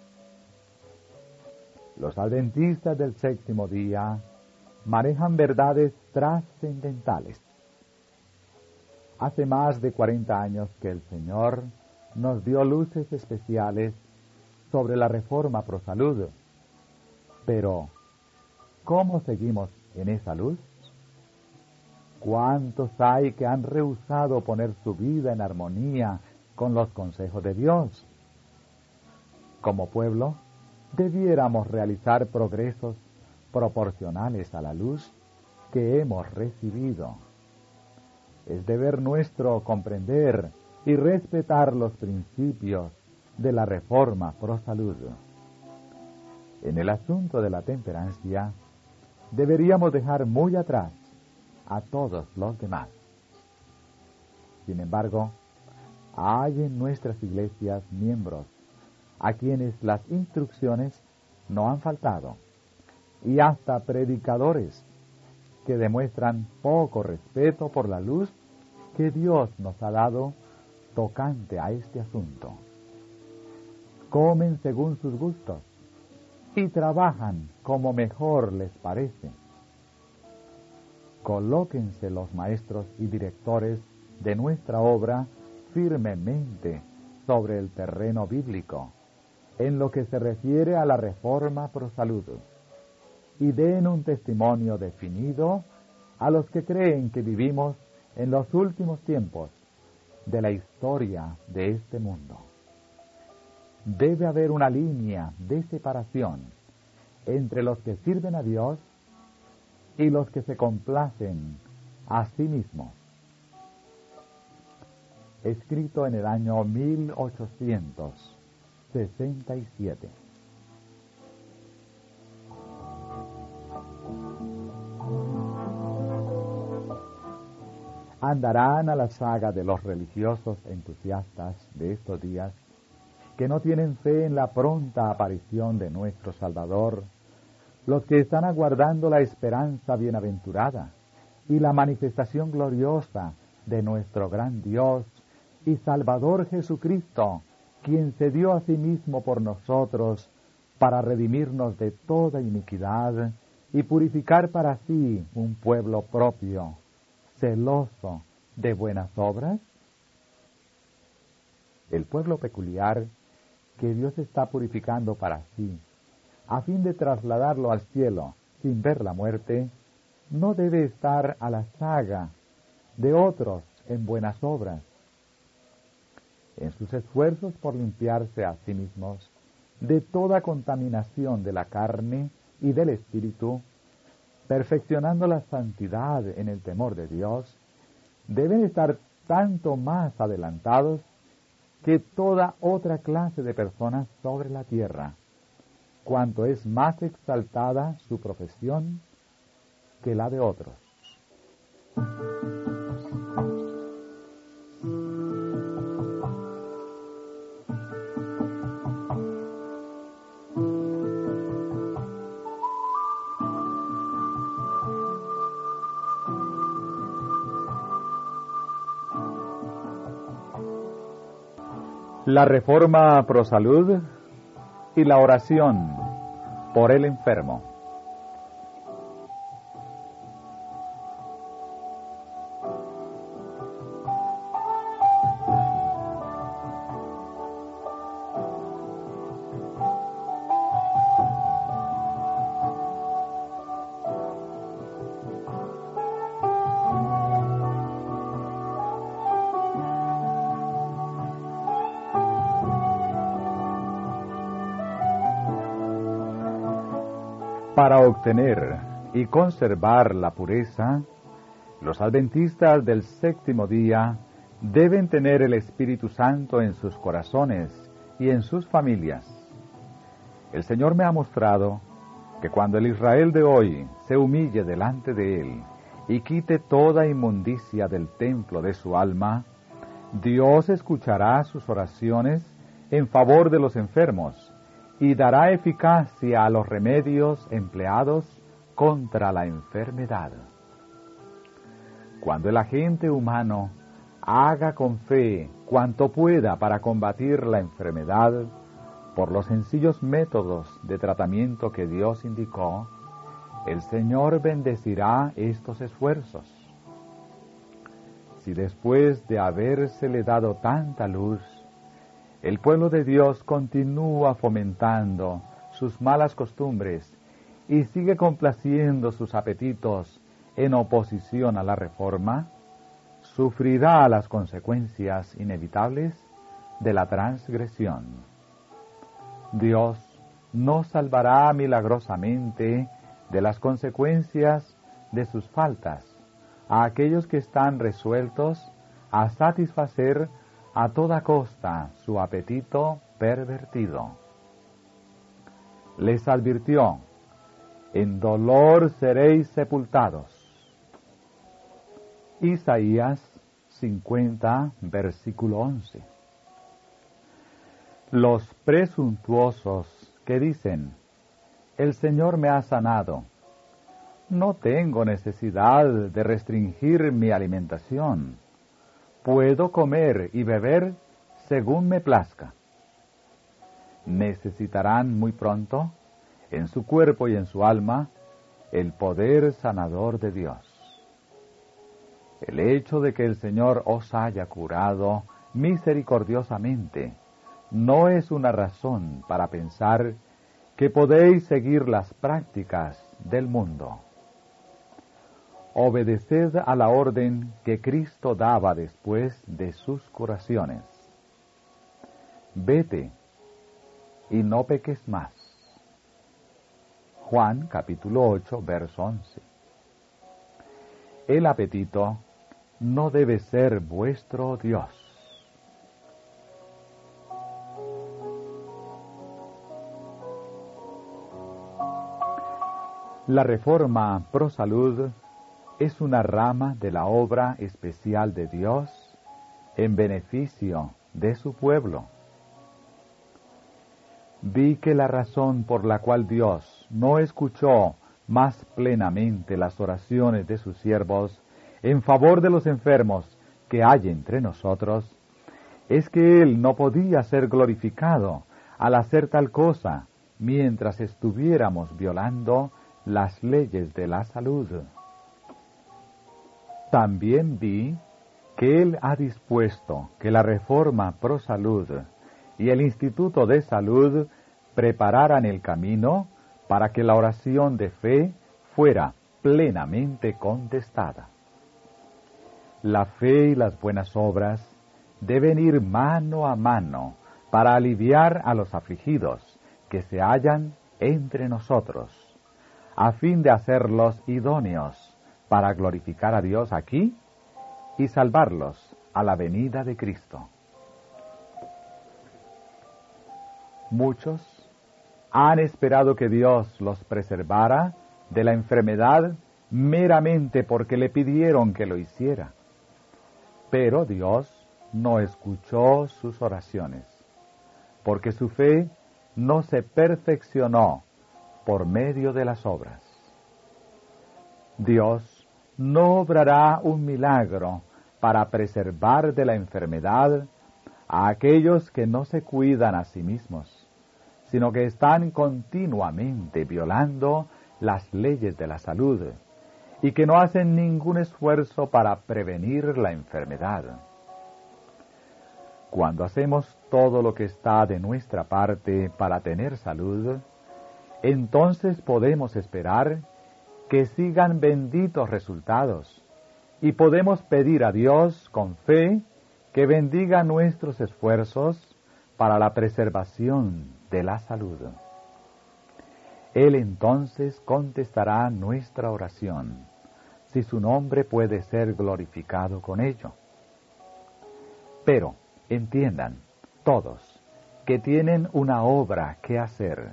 Los adventistas del séptimo día manejan verdades trascendentales. Hace más de cuarenta años que el Señor nos dio luces especiales sobre la reforma pro salud. Pero, ¿cómo seguimos en esa luz? ¿Cuántos hay que han rehusado poner su vida en armonía con los consejos de Dios? Como pueblo, debiéramos realizar progresos proporcionales a la luz que hemos recibido. Es deber nuestro comprender y respetar los principios de la reforma pro salud. En el asunto de la temperancia, deberíamos dejar muy atrás a todos los demás. Sin embargo, hay en nuestras iglesias miembros a quienes las instrucciones no han faltado, y hasta predicadores que demuestran poco respeto por la luz que Dios nos ha dado tocante a este asunto. Comen según sus gustos y trabajan como mejor les parece. Colóquense los maestros y directores de nuestra obra firmemente sobre el terreno bíblico, en lo que se refiere a la reforma pro salud, y den un testimonio definido a los que creen que vivimos en los últimos tiempos de la historia de este mundo. Debe haber una línea de separación entre los que sirven a Dios y los que se complacen a sí mismos. Escrito en el año mil ochocientos sesenta y siete. Andarán a la saga de los religiosos entusiastas de estos días que no tienen fe en la pronta aparición de nuestro Salvador, los que están aguardando la esperanza bienaventurada y la manifestación gloriosa de nuestro gran Dios y Salvador Jesucristo, quien se dio a sí mismo por nosotros para redimirnos de toda iniquidad y purificar para sí un pueblo propio, celoso de buenas obras. El pueblo peculiar que Dios está purificando para sí a fin de trasladarlo al cielo sin ver la muerte, no debe estar a la saga de otros en buenas obras. En sus esfuerzos por limpiarse a sí mismos de toda contaminación de la carne y del espíritu, perfeccionando la santidad en el temor de Dios, deben estar tanto más adelantados que toda otra clase de personas sobre la tierra, cuanto es más exaltada su profesión que la de otros. La reforma pro salud y la oración por el enfermo. Para obtener y conservar la pureza, los adventistas del séptimo día deben tener el Espíritu Santo en sus corazones y en sus familias. El Señor me ha mostrado que cuando el Israel de hoy se humille delante de Él y quite toda inmundicia del templo de su alma, Dios escuchará sus oraciones en favor de los enfermos y dará eficacia a los remedios empleados contra la enfermedad. Cuando el agente humano haga con fe cuanto pueda para combatir la enfermedad por los sencillos métodos de tratamiento que Dios indicó, el Señor bendecirá estos esfuerzos. Si después de habérsele dado tanta luz, el pueblo de Dios continúa fomentando sus malas costumbres y sigue complaciendo sus apetitos en oposición a la reforma, sufrirá las consecuencias inevitables de la transgresión. Dios no salvará milagrosamente de las consecuencias de sus faltas a aquellos que están resueltos a satisfacer a toda costa su apetito pervertido. Les advirtió: en dolor seréis sepultados. Isaías cincuenta, versículo once. Los presuntuosos que dicen: el Señor me ha sanado, no tengo necesidad de restringir mi alimentación, puedo comer y beber según me plazca. Necesitarán muy pronto, en su cuerpo y en su alma, el poder sanador de Dios. El hecho de que el Señor os haya curado misericordiosamente no es una razón para pensar que podéis seguir las prácticas del mundo. Obedeced a la orden que Cristo daba después de sus curaciones. Vete y no peques más. Juan capítulo ocho, verso once. El apetito no debe ser vuestro Dios. La reforma pro salud es una rama de la obra especial de Dios en beneficio de su pueblo. Vi que la razón por la cual Dios no escuchó más plenamente las oraciones de sus siervos en favor de los enfermos que hay entre nosotros es que Él no podía ser glorificado al hacer tal cosa mientras estuviéramos violando las leyes de la salud. También vi que Él ha dispuesto que la reforma pro salud y el Instituto de Salud prepararan el camino para que la oración de fe fuera plenamente contestada. La fe y las buenas obras deben ir mano a mano para aliviar a los afligidos que se hallan entre nosotros, a fin de hacerlos idóneos para glorificar a Dios aquí y salvarlos a la venida de Cristo. Muchos han esperado que Dios los preservara de la enfermedad meramente porque le pidieron que lo hiciera. Pero Dios no escuchó sus oraciones, porque su fe no se perfeccionó por medio de las obras. Dios no obrará un milagro para preservar de la enfermedad a aquellos que no se cuidan a sí mismos, sino que están continuamente violando las leyes de la salud y que no hacen ningún esfuerzo para prevenir la enfermedad. Cuando hacemos todo lo que está de nuestra parte para tener salud, entonces podemos esperar que sigan benditos resultados y podemos pedir a Dios con fe que bendiga nuestros esfuerzos para la preservación de la salud. Él entonces contestará nuestra oración, si su nombre puede ser glorificado con ello. Pero entiendan todos que tienen una obra que hacer.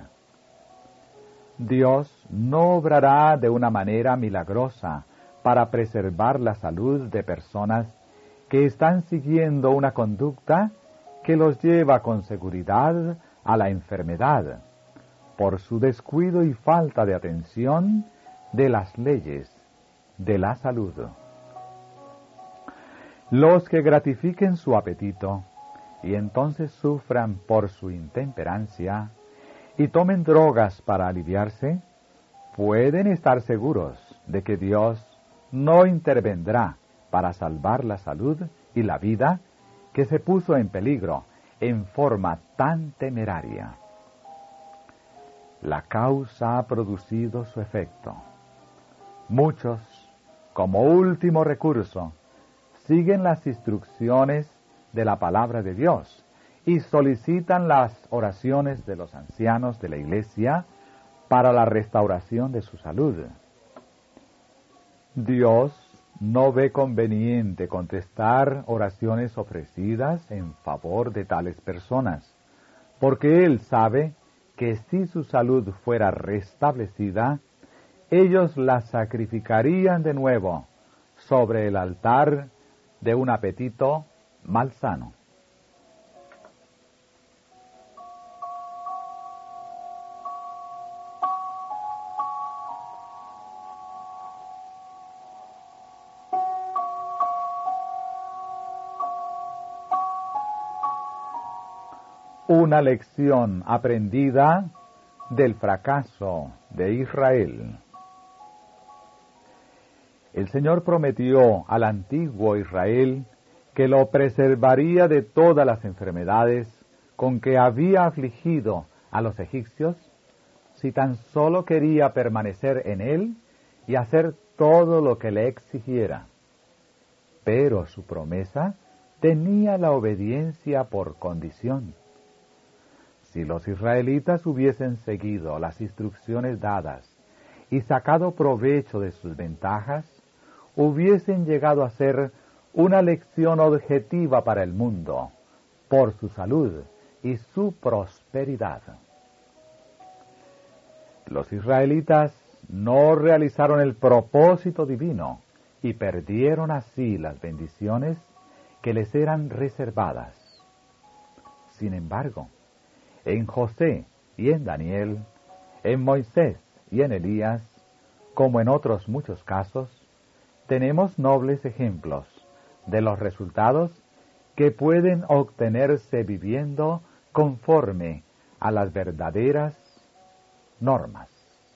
Dios no obrará de una manera milagrosa para preservar la salud de personas que están siguiendo una conducta que los lleva con seguridad a la enfermedad, por su descuido y falta de atención de las leyes de la salud. Los que gratifiquen su apetito y entonces sufran por su intemperancia y tomen drogas para aliviarse, pueden estar seguros de que Dios no intervendrá para salvar la salud y la vida que se puso en peligro en forma tan temeraria. La causa ha producido su efecto. Muchos, como último recurso, siguen las instrucciones de la palabra de Dios y solicitan las oraciones de los ancianos de la iglesia para la restauración de su salud. Dios no ve conveniente contestar oraciones ofrecidas en favor de tales personas, porque Él sabe que si su salud fuera restablecida, ellos la sacrificarían de nuevo sobre el altar de un apetito malsano. Una lección aprendida del fracaso de Israel. El Señor prometió al antiguo Israel que lo preservaría de todas las enfermedades con que había afligido a los egipcios, si tan solo quería permanecer en él y hacer todo lo que le exigiera. Pero su promesa tenía la obediencia por condición. Si los israelitas hubiesen seguido las instrucciones dadas y sacado provecho de sus ventajas, hubiesen llegado a ser una lección objetiva para el mundo, por su salud y su prosperidad. Los israelitas no realizaron el propósito divino y perdieron así las bendiciones que les eran reservadas. Sin embargo, en José y en Daniel, en Moisés y en Elías, como en otros muchos casos, tenemos nobles ejemplos de los resultados que pueden obtenerse viviendo conforme a las verdaderas normas.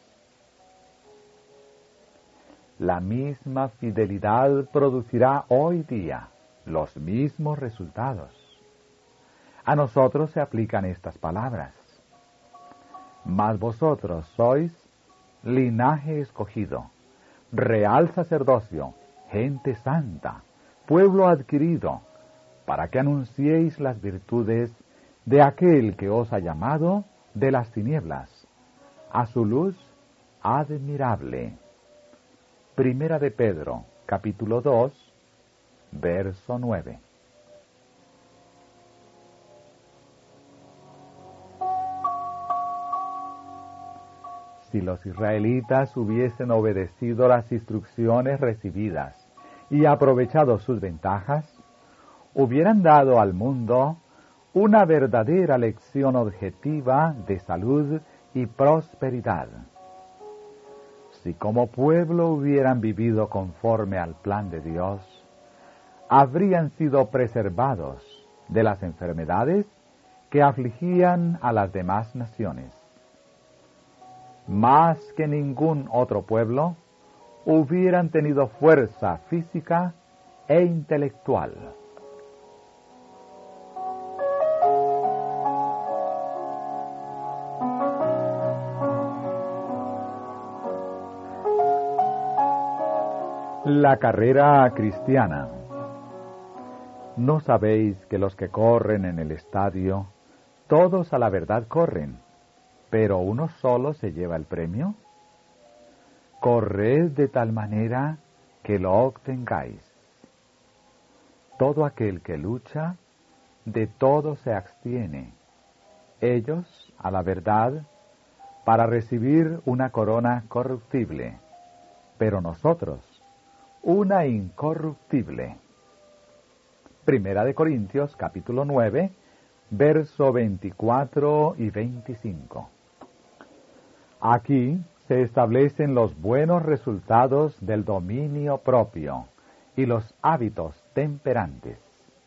La misma fidelidad producirá hoy día los mismos resultados. A nosotros se aplican estas palabras. Mas vosotros sois linaje escogido, real sacerdocio, gente santa, pueblo adquirido, para que anunciéis las virtudes de aquel que os ha llamado de las tinieblas a su luz admirable. Primera de Pedro, capítulo dos, verso nueve. Si los israelitas hubiesen obedecido las instrucciones recibidas y aprovechado sus ventajas, hubieran dado al mundo una verdadera lección objetiva de salud y prosperidad. Si como pueblo hubieran vivido conforme al plan de Dios, habrían sido preservados de las enfermedades que afligían a las demás naciones. Más que ningún otro pueblo, hubieran tenido fuerza física e intelectual. La carrera cristiana. ¿No sabéis que los que corren en el estadio, todos a la verdad corren, pero uno solo se lleva el premio? Corred de tal manera que lo obtengáis. Todo aquel que lucha, de todo se abstiene. Ellos, a la verdad, para recibir una corona corruptible, pero nosotros, una incorruptible. Primera de Corintios, capítulo nueve, verso veinticuatro y veinticinco. Aquí se establecen los buenos resultados del dominio propio y los hábitos temperantes.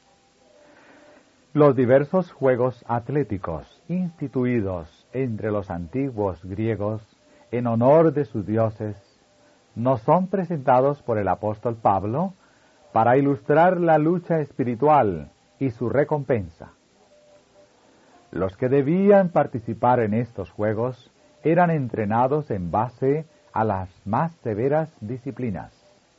Los diversos juegos atléticos instituidos entre los antiguos griegos en honor de sus dioses nos son presentados por el apóstol Pablo para ilustrar la lucha espiritual y su recompensa. Los que debían participar en estos juegos eran entrenados en base a las más severas disciplinas.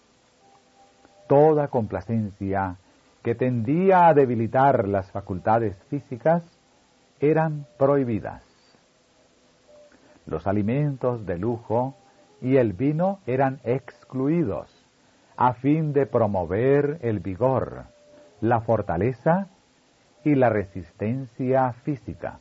Toda complacencia que tendía a debilitar las facultades físicas eran prohibidas. Los alimentos de lujo y el vino eran excluidos, a fin de promover el vigor, la fortaleza y la resistencia física.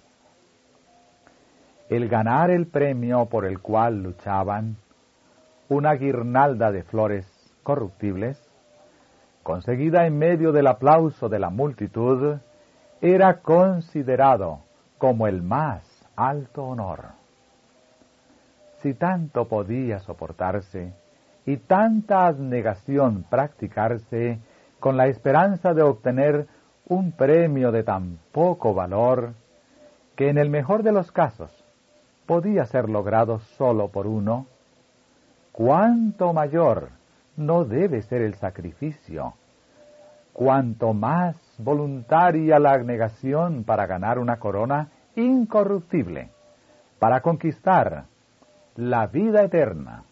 El ganar el premio por el cual luchaban, una guirnalda de flores corruptibles, conseguida en medio del aplauso de la multitud, era considerado como el más alto honor. Si tanto podía soportarse y tanta abnegación practicarse con la esperanza de obtener un premio de tan poco valor, que en el mejor de los casos podía ser logrado solo por uno, cuánto mayor no debe ser el sacrificio, cuanto más voluntaria la abnegación para ganar una corona incorruptible, para conquistar la vida eterna.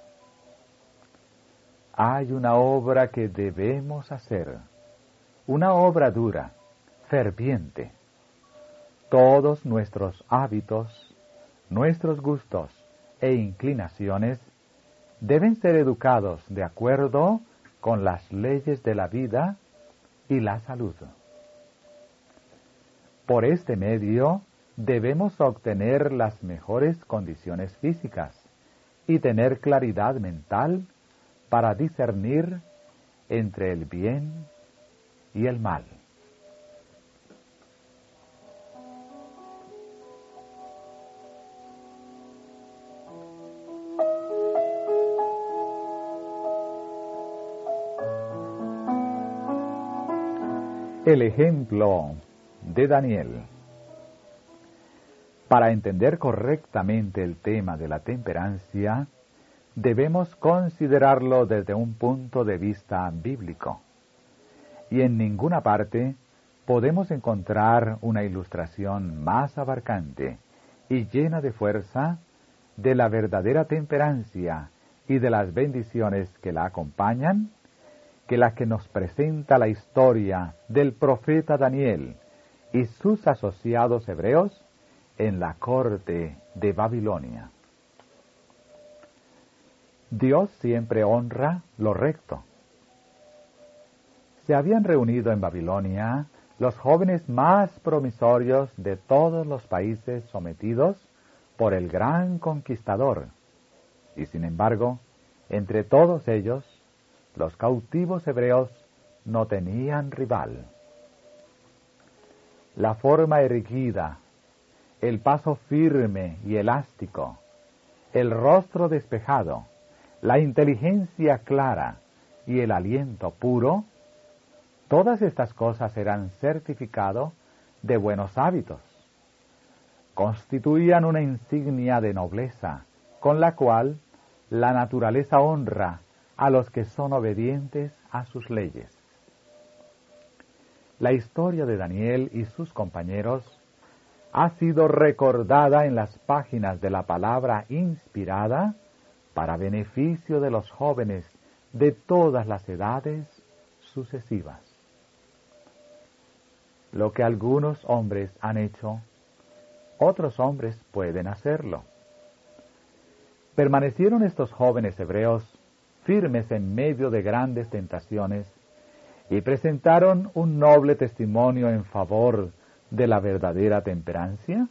Hay una obra que debemos hacer, una obra dura, ferviente. Todos nuestros hábitos, nuestros gustos e inclinaciones deben ser educados de acuerdo con las leyes de la vida y la salud. Por este medio debemos obtener las mejores condiciones físicas y tener claridad mental para discernir entre el bien y el mal. El ejemplo de Daniel. Para entender correctamente el tema de la temperancia, debemos considerarlo desde un punto de vista bíblico. Y en ninguna parte podemos encontrar una ilustración más abarcante y llena de fuerza, de la verdadera temperancia y de las bendiciones que la acompañan, que la que nos presenta la historia del profeta Daniel y sus asociados hebreos en la corte de Babilonia. Dios siempre honra lo recto. Se habían reunido en Babilonia los jóvenes más promisorios de todos los países sometidos por el gran conquistador, y sin embargo, entre todos ellos, los cautivos hebreos no tenían rival. La forma erguida, el paso firme y elástico, el rostro despejado, la inteligencia clara y el aliento puro, todas estas cosas eran certificado de buenos hábitos. Constituían una insignia de nobleza, con la cual la naturaleza honra a los que son obedientes a sus leyes. La historia de Daniel y sus compañeros ha sido recordada en las páginas de la palabra inspirada para beneficio de los jóvenes de todas las edades sucesivas. Lo que algunos hombres han hecho, otros hombres pueden hacerlo. Permanecieron estos jóvenes hebreos firmes en medio de grandes tentaciones y presentaron un noble testimonio en favor de la verdadera temperancia.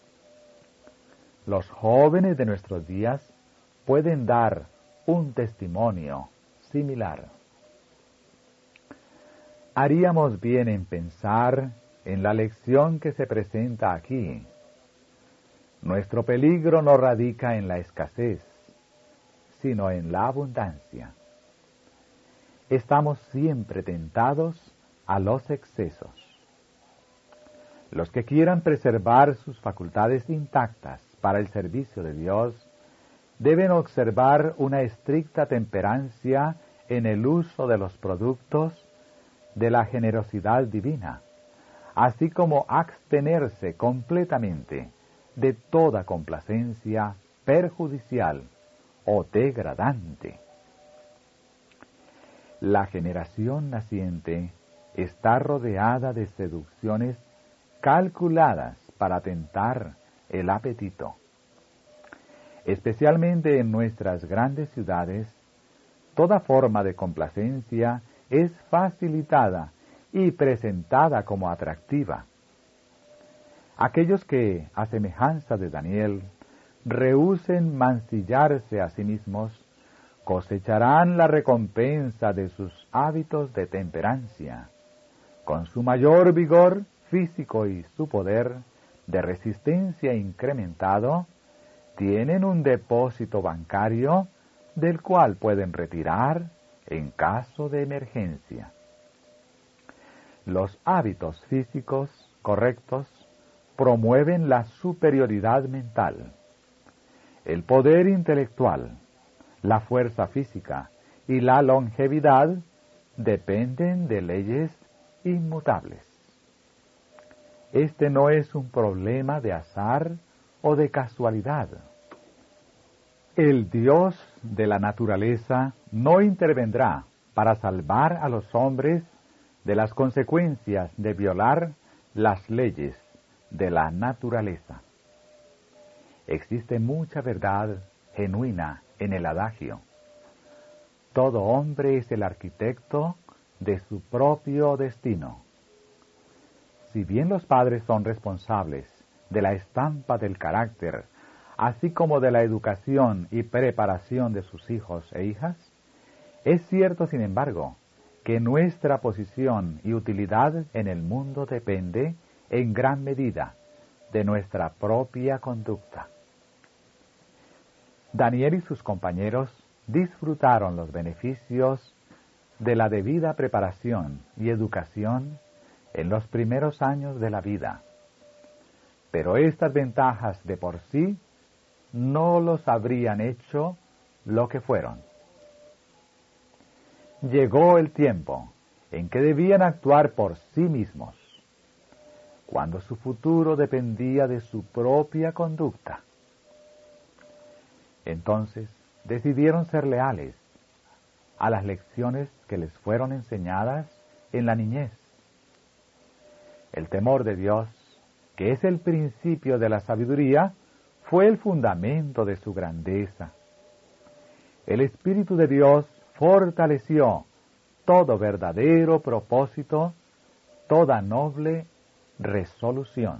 Los jóvenes de nuestros días pueden dar un testimonio similar. Haríamos bien en pensar en la lección que se presenta aquí. Nuestro peligro no radica en la escasez, sino en la abundancia. Estamos siempre tentados a los excesos. Los que quieran preservar sus facultades intactas para el servicio de Dios, deben observar una estricta temperancia en el uso de los productos de la generosidad divina, así como abstenerse completamente de toda complacencia perjudicial o degradante. La generación naciente está rodeada de seducciones calculadas para tentar el apetito. Especialmente en nuestras grandes ciudades, toda forma de complacencia es facilitada y presentada como atractiva. Aquellos que, a semejanza de Daniel, rehúsen mancillarse a sí mismos, cosecharán la recompensa de sus hábitos de temperancia. Con su mayor vigor físico y su poder de resistencia incrementado, tienen un depósito bancario del cual pueden retirar en caso de emergencia. Los hábitos físicos correctos promueven la superioridad mental. El poder intelectual, la fuerza física y la longevidad dependen de leyes inmutables. Este no es un problema de azar o de casualidad. El Dios de la naturaleza no intervendrá para salvar a los hombres de las consecuencias de violar las leyes de la naturaleza. Existe mucha verdad genuina en el adagio: todo hombre es el arquitecto de su propio destino. Si bien los padres son responsables de la estampa del carácter, así como de la educación y preparación de sus hijos e hijas, es cierto, sin embargo, que nuestra posición y utilidad en el mundo depende, en gran medida, de nuestra propia conducta. Daniel y sus compañeros disfrutaron los beneficios de la debida preparación y educación en los primeros años de la vida. Pero estas ventajas de por sí no los habrían hecho lo que fueron. Llegó el tiempo en que debían actuar por sí mismos. cuando su futuro dependía de su propia conducta. Entonces decidieron ser leales a las lecciones que les fueron enseñadas en la niñez. El temor de Dios, que es el principio de la sabiduría, fue el fundamento de su grandeza. El Espíritu de Dios fortaleció todo verdadero propósito, toda noble resolución.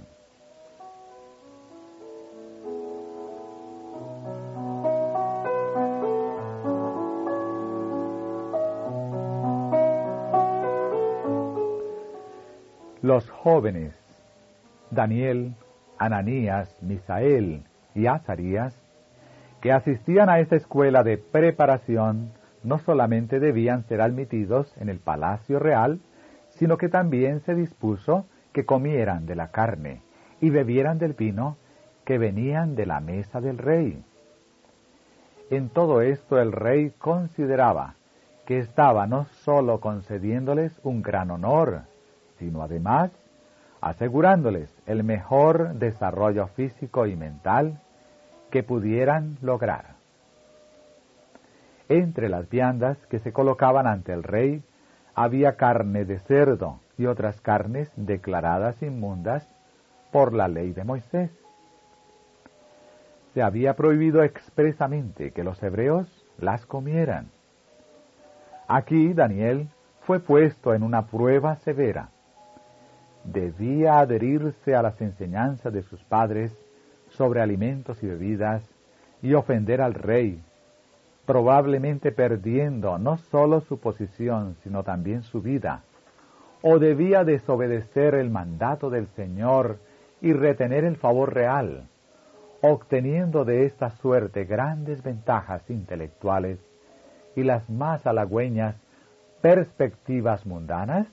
Los jóvenes Daniel, Ananías, Misael y Azarías, que asistían a esta escuela de preparación, no solamente debían ser admitidos en el palacio real, sino que también se dispuso que comieran de la carne y bebieran del vino que venían de la mesa del rey. En todo esto el rey consideraba que estaba no sólo concediéndoles un gran honor, sino además asegurándoles el mejor desarrollo físico y mental que pudieran lograr. Entre las viandas que se colocaban ante el rey había carne de cerdo y otras carnes declaradas inmundas por la ley de Moisés. Se había prohibido expresamente que los hebreos las comieran. Aquí Daniel fue puesto en una prueba severa. Debía adherirse a las enseñanzas de sus padres sobre alimentos y bebidas y ofender al rey, probablemente perdiendo no solo su posición, sino también su vida, o debía desobedecer el mandato del Señor y retener el favor real, obteniendo de esta suerte grandes ventajas intelectuales y las más halagüeñas perspectivas mundanas.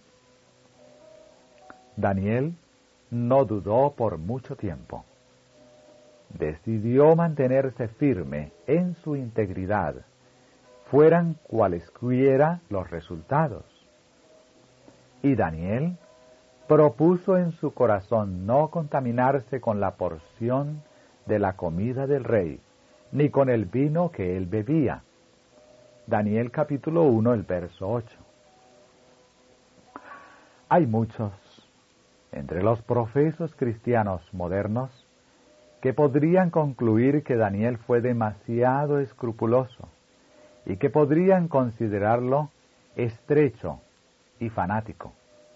Daniel no dudó por mucho tiempo. Decidió mantenerse firme en su integridad, fueran cualesquiera los resultados. Y Daniel propuso en su corazón no contaminarse con la porción de la comida del rey, ni con el vino que él bebía. Daniel capítulo uno, el verso ocho. Hay muchos entre los profesos cristianos modernos que podrían concluir que Daniel fue demasiado escrupuloso y que podrían considerarlo estrecho y fanático.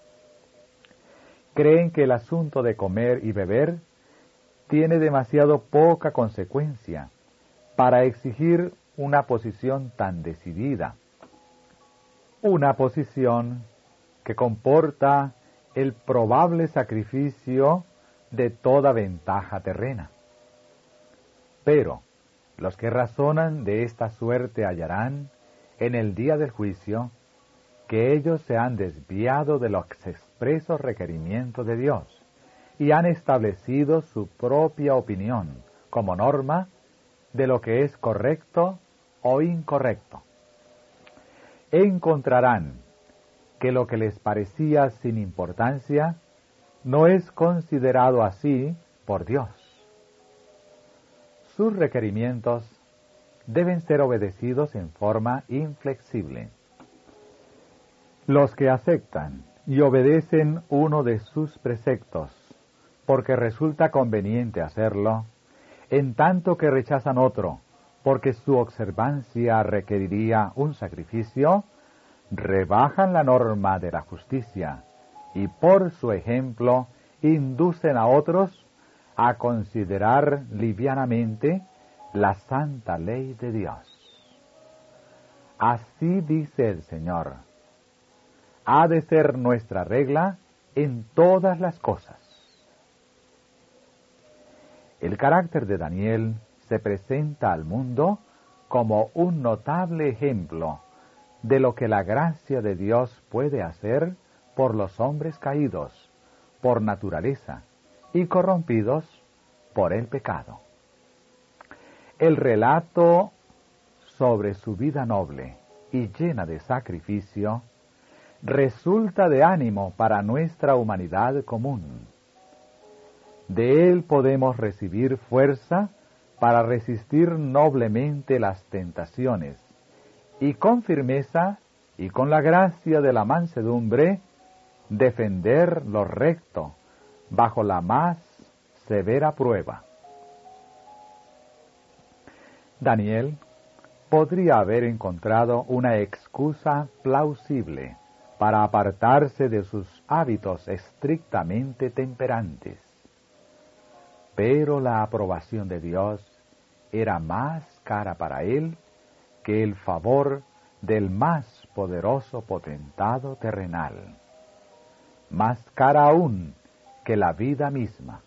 Creen que el asunto de comer y beber tiene demasiado poca consecuencia para exigir una posición tan decidida, una posición que comporta el probable sacrificio de toda ventaja terrena. Pero los que razonan de esta suerte hallarán, en el día del juicio, que ellos se han desviado de los expresos requerimientos de Dios y han establecido su propia opinión como norma de lo que es correcto o incorrecto. Encontrarán que lo que les parecía sin importancia no es considerado así por Dios. Sus requerimientos deben ser obedecidos en forma inflexible. Los que aceptan y obedecen uno de sus preceptos, porque resulta conveniente hacerlo, en tanto que rechazan otro, porque su observancia requeriría un sacrificio, rebajan la norma de la justicia y por su ejemplo inducen a otros a considerar livianamente la santa ley de Dios. Así dice el Señor: ha de ser nuestra regla en todas las cosas. El carácter de Daniel se presenta al mundo como un notable ejemplo de lo que la gracia de Dios puede hacer por los hombres caídos, por naturaleza, y corrompidos por el pecado. El relato sobre su vida noble y llena de sacrificio resulta de ánimo para nuestra humanidad común. De él podemos recibir fuerza para resistir noblemente las tentaciones, y con firmeza y con la gracia de la mansedumbre, defender lo recto bajo la más severa prueba. Daniel podría haber encontrado una excusa plausible para apartarse de sus hábitos estrictamente temperantes. Pero la aprobación de Dios era más cara para él que el favor del más poderoso potentado terrenal, más cara aún que la vida misma.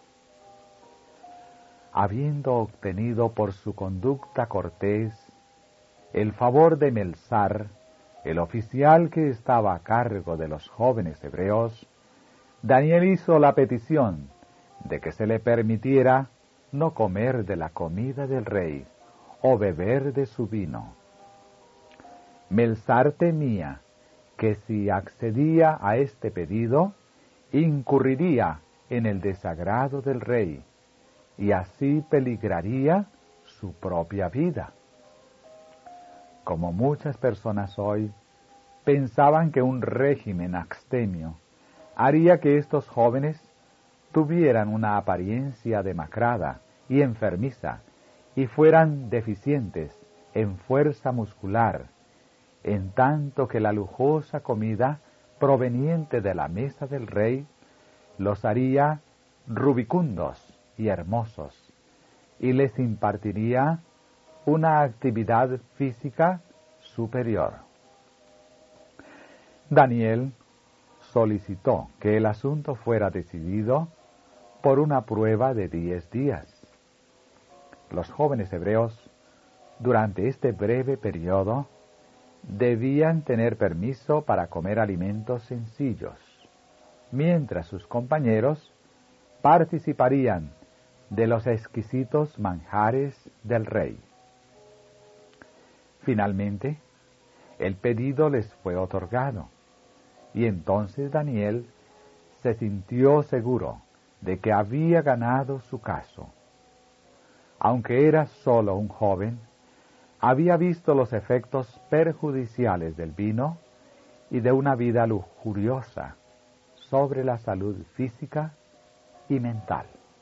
Habiendo obtenido por su conducta cortés el favor de Melzar, el oficial que estaba a cargo de los jóvenes hebreos, Daniel hizo la petición de que se le permitiera no comer de la comida del rey o beber de su vino. Melzar temía que si accedía a este pedido, incurriría en el desagrado del rey, y así peligraría su propia vida. Como muchas personas hoy pensaban que un régimen abstemio haría que estos jóvenes tuvieran una apariencia demacrada y enfermiza y fueran deficientes en fuerza muscular, en tanto que la lujosa comida proveniente de la mesa del rey los haría rubicundos y hermosos, y les impartiría una actividad física superior. Daniel solicitó que el asunto fuera decidido por una prueba de diez días. Los jóvenes hebreos, durante este breve periodo, debían tener permiso para comer alimentos sencillos, mientras sus compañeros participarían de los exquisitos manjares del rey. Finalmente, el pedido les fue otorgado, y entonces Daniel se sintió seguro de que había ganado su caso. Aunque era solo un joven, había visto los efectos perjudiciales del vino y de una vida lujuriosa sobre la salud física y mental.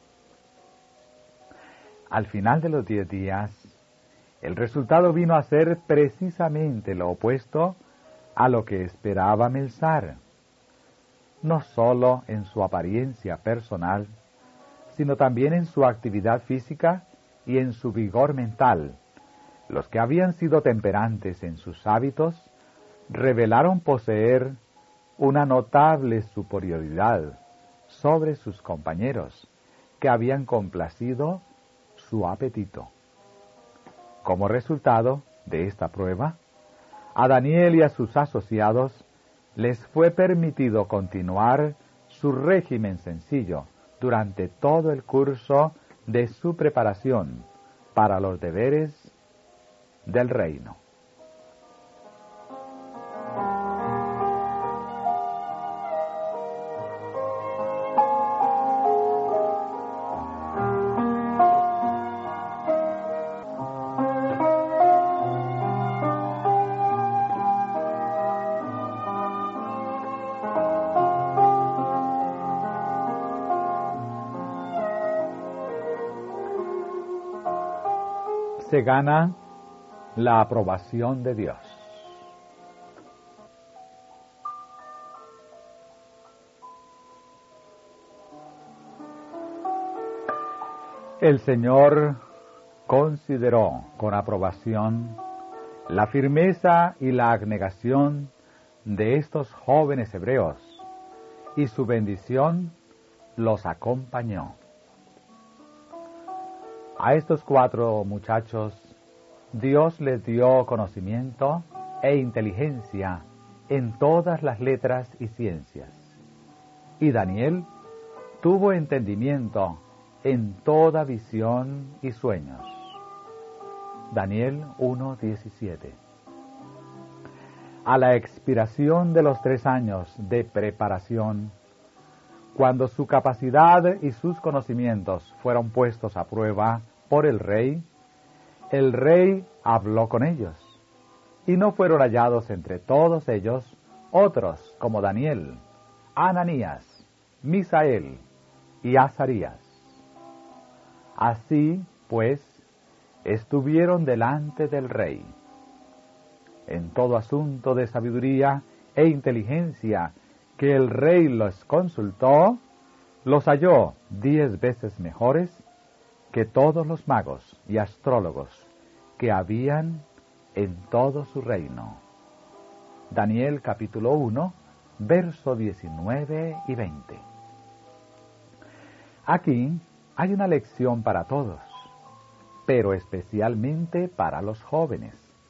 Al final de los diez días, el resultado vino a ser precisamente lo opuesto a lo que esperaba Melzar, no sólo en su apariencia personal, sino también en su actividad física y en su vigor mental. Los que habían sido temperantes en sus hábitos revelaron poseer una notable superioridad sobre sus compañeros, que habían complacido su apetito. Como resultado de esta prueba, a Daniel y a sus asociados les fue permitido continuar su régimen sencillo durante todo el curso de su preparación para los deberes del reino. Se gana la aprobación de Dios. El Señor consideró con aprobación la firmeza y la abnegación de estos jóvenes hebreos, y su bendición los acompañó. A estos cuatro muchachos, Dios les dio conocimiento e inteligencia en todas las letras y ciencias. Y Daniel tuvo entendimiento en toda visión y sueños. Daniel uno diecisiete. A la expiración de los tres años de preparación, Cuando su capacidad y sus conocimientos fueron puestos a prueba por el rey, el rey habló con ellos, y no fueron hallados entre todos ellos otros como Daniel, Ananías, Misael y Azarías. Así, pues, estuvieron delante del rey. En todo asunto de sabiduría e inteligencia que el rey los consultó, los halló diez veces mejores que todos los magos y astrólogos que habían en todo su reino. Daniel capítulo uno, verso diecinueve y veinte. Aquí hay una lección para todos, pero especialmente para los jóvenes.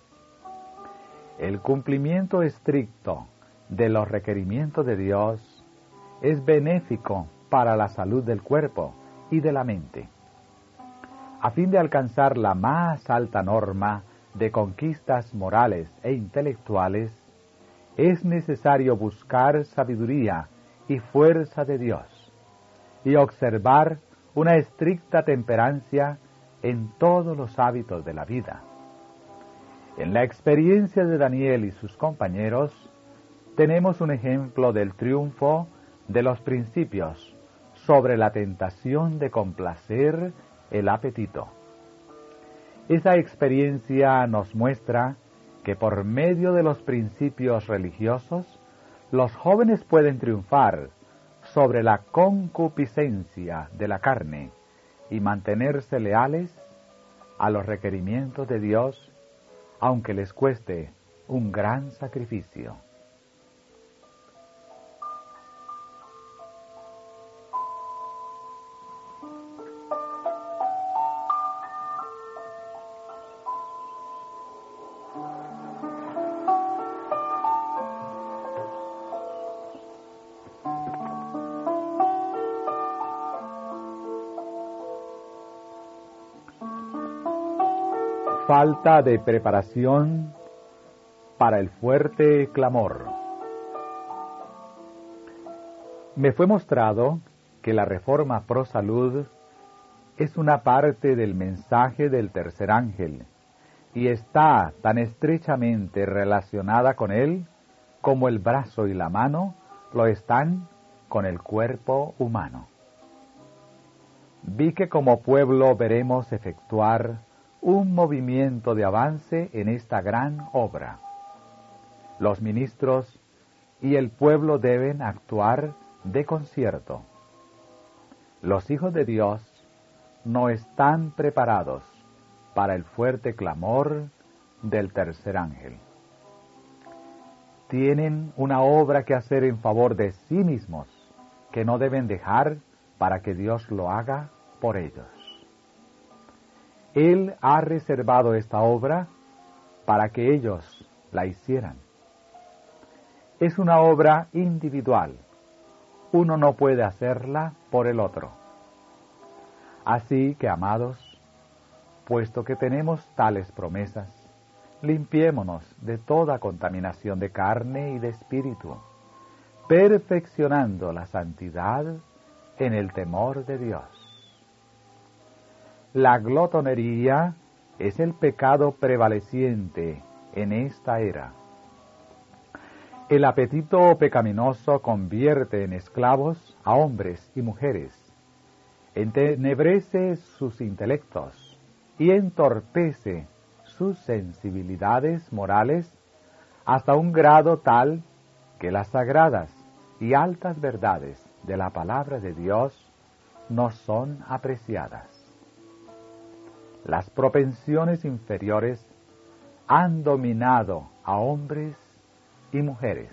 El cumplimiento estricto de los requerimientos de Dios es benéfico para la salud del cuerpo y de la mente. A fin de alcanzar la más alta norma de conquistas morales e intelectuales, es necesario buscar sabiduría y fuerza de Dios, y observar una estricta temperancia en todos los hábitos de la vida. En la experiencia de Daniel y sus compañeros, tenemos un ejemplo del triunfo de los principios sobre la tentación de complacer el apetito. Esa experiencia nos muestra que por medio de los principios religiosos, los jóvenes pueden triunfar sobre la concupiscencia de la carne y mantenerse leales a los requerimientos de Dios, aunque les cueste un gran sacrificio. Falta de preparación para el fuerte clamor. Me fue mostrado que la reforma pro salud es una parte del mensaje del tercer ángel y está tan estrechamente relacionada con él como el brazo y la mano lo están con el cuerpo humano. Vi que como pueblo veremos efectuar un movimiento de avance en esta gran obra. Los ministros y el pueblo deben actuar de concierto. Los hijos de Dios no están preparados para el fuerte clamor del tercer ángel. Tienen una obra que hacer en favor de sí mismos, que no deben dejar para que Dios lo haga por ellos. Él ha reservado esta obra para que ellos la hicieran. Es una obra individual. Uno no puede hacerla por el otro. Así que, amados, puesto que tenemos tales promesas, limpiémonos de toda contaminación de carne y de espíritu, perfeccionando la santidad en el temor de Dios. La glotonería es el pecado prevaleciente en esta era. El apetito pecaminoso convierte en esclavos a hombres y mujeres, entenebrece sus intelectos y entorpece sus sensibilidades morales hasta un grado tal que las sagradas y altas verdades de la palabra de Dios no son apreciadas. Las propensiones inferiores han dominado a hombres y mujeres.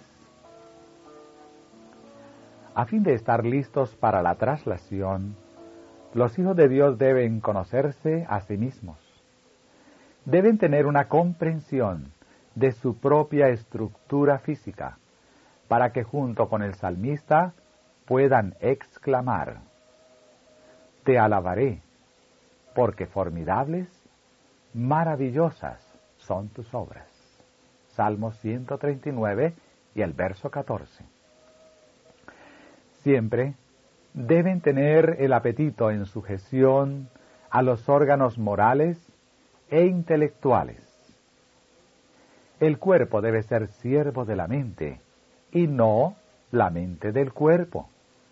A fin de estar listos para la traslación, los hijos de Dios deben conocerse a sí mismos. Deben tener una comprensión de su propia estructura física, para que junto con el salmista puedan exclamar: Te alabaré, porque formidables, maravillosas son tus obras. Salmo ciento treinta y nueve y el verso catorce. Siempre deben tener el apetito en sujeción a los órganos morales e intelectuales. El cuerpo debe ser siervo de la mente y no la mente del cuerpo.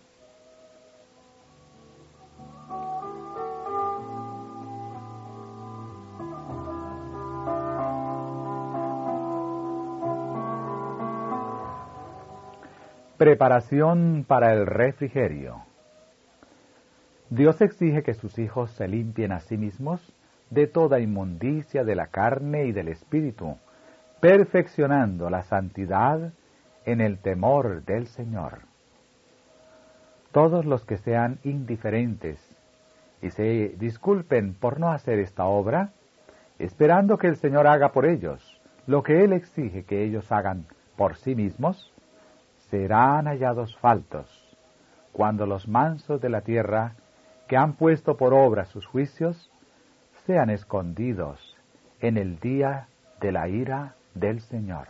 Preparación para el refrigerio. Dios exige que sus hijos se limpien a sí mismos de toda inmundicia de la carne y del espíritu, perfeccionando la santidad en el temor del Señor. Todos los que sean indiferentes y se disculpen por no hacer esta obra, esperando que el Señor haga por ellos lo que Él exige que ellos hagan por sí mismos, serán hallados faltos, cuando los mansos de la tierra, que han puesto por obra sus juicios, sean escondidos en el día de la ira del Señor.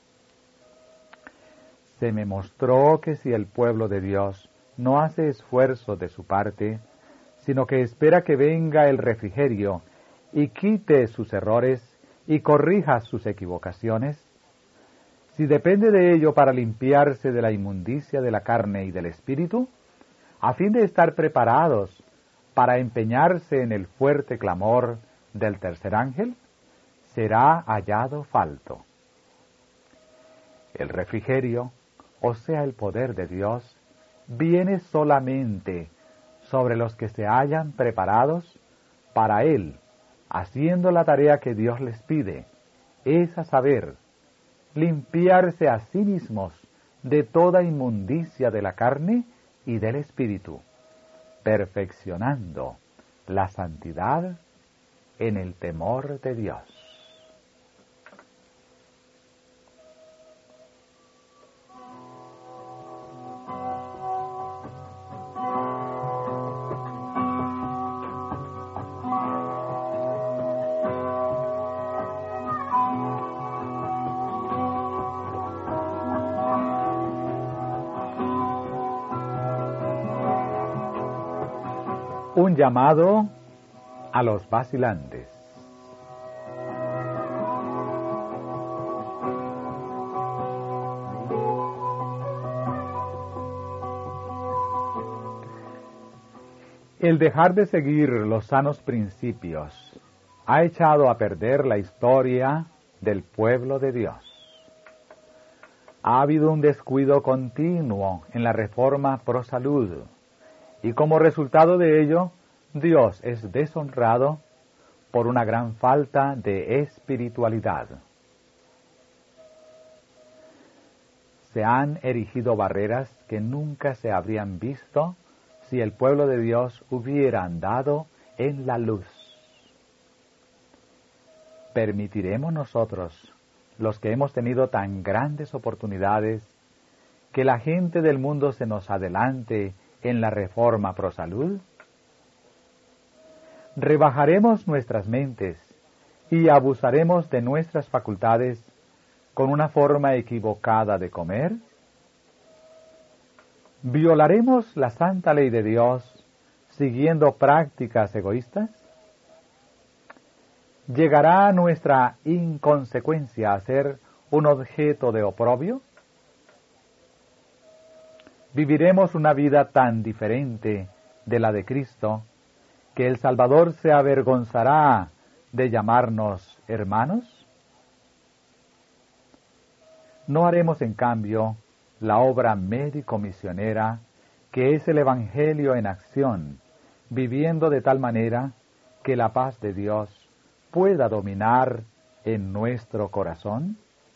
Se me mostró que si el pueblo de Dios no hace esfuerzo de su parte, sino que espera que venga el refrigerio y quite sus errores y corrija sus equivocaciones, si depende de ello para limpiarse de la inmundicia de la carne y del espíritu, a fin de estar preparados para empeñarse en el fuerte clamor del tercer ángel, será hallado falto. El refrigerio, o sea el poder de Dios, viene solamente sobre los que se hallan preparados para Él, haciendo la tarea que Dios les pide, es a saber, limpiarse a sí mismos de toda inmundicia de la carne y del espíritu, perfeccionando la santidad en el temor de Dios. Un llamado a los vacilantes. El dejar de seguir los sanos principios ha echado a perder la historia del pueblo de Dios. Ha habido un descuido continuo en la reforma pro salud, y como resultado de ello, Dios es deshonrado por una gran falta de espiritualidad. Se han erigido barreras que nunca se habrían visto si el pueblo de Dios hubiera andado en la luz. ¿Permitiremos nosotros, los que hemos tenido tan grandes oportunidades, que la gente del mundo se nos adelante en la reforma pro salud? ¿Rebajaremos nuestras mentes y abusaremos de nuestras facultades con una forma equivocada de comer? ¿Violaremos la santa ley de Dios siguiendo prácticas egoístas? ¿Llegará nuestra inconsecuencia a ser un objeto de oprobio? ¿Viviremos una vida tan diferente de la de Cristo que el Salvador se avergonzará de llamarnos hermanos? ¿No haremos en cambio la obra médico-misionera que es el Evangelio en acción, viviendo de tal manera que la paz de Dios pueda dominar en nuestro corazón?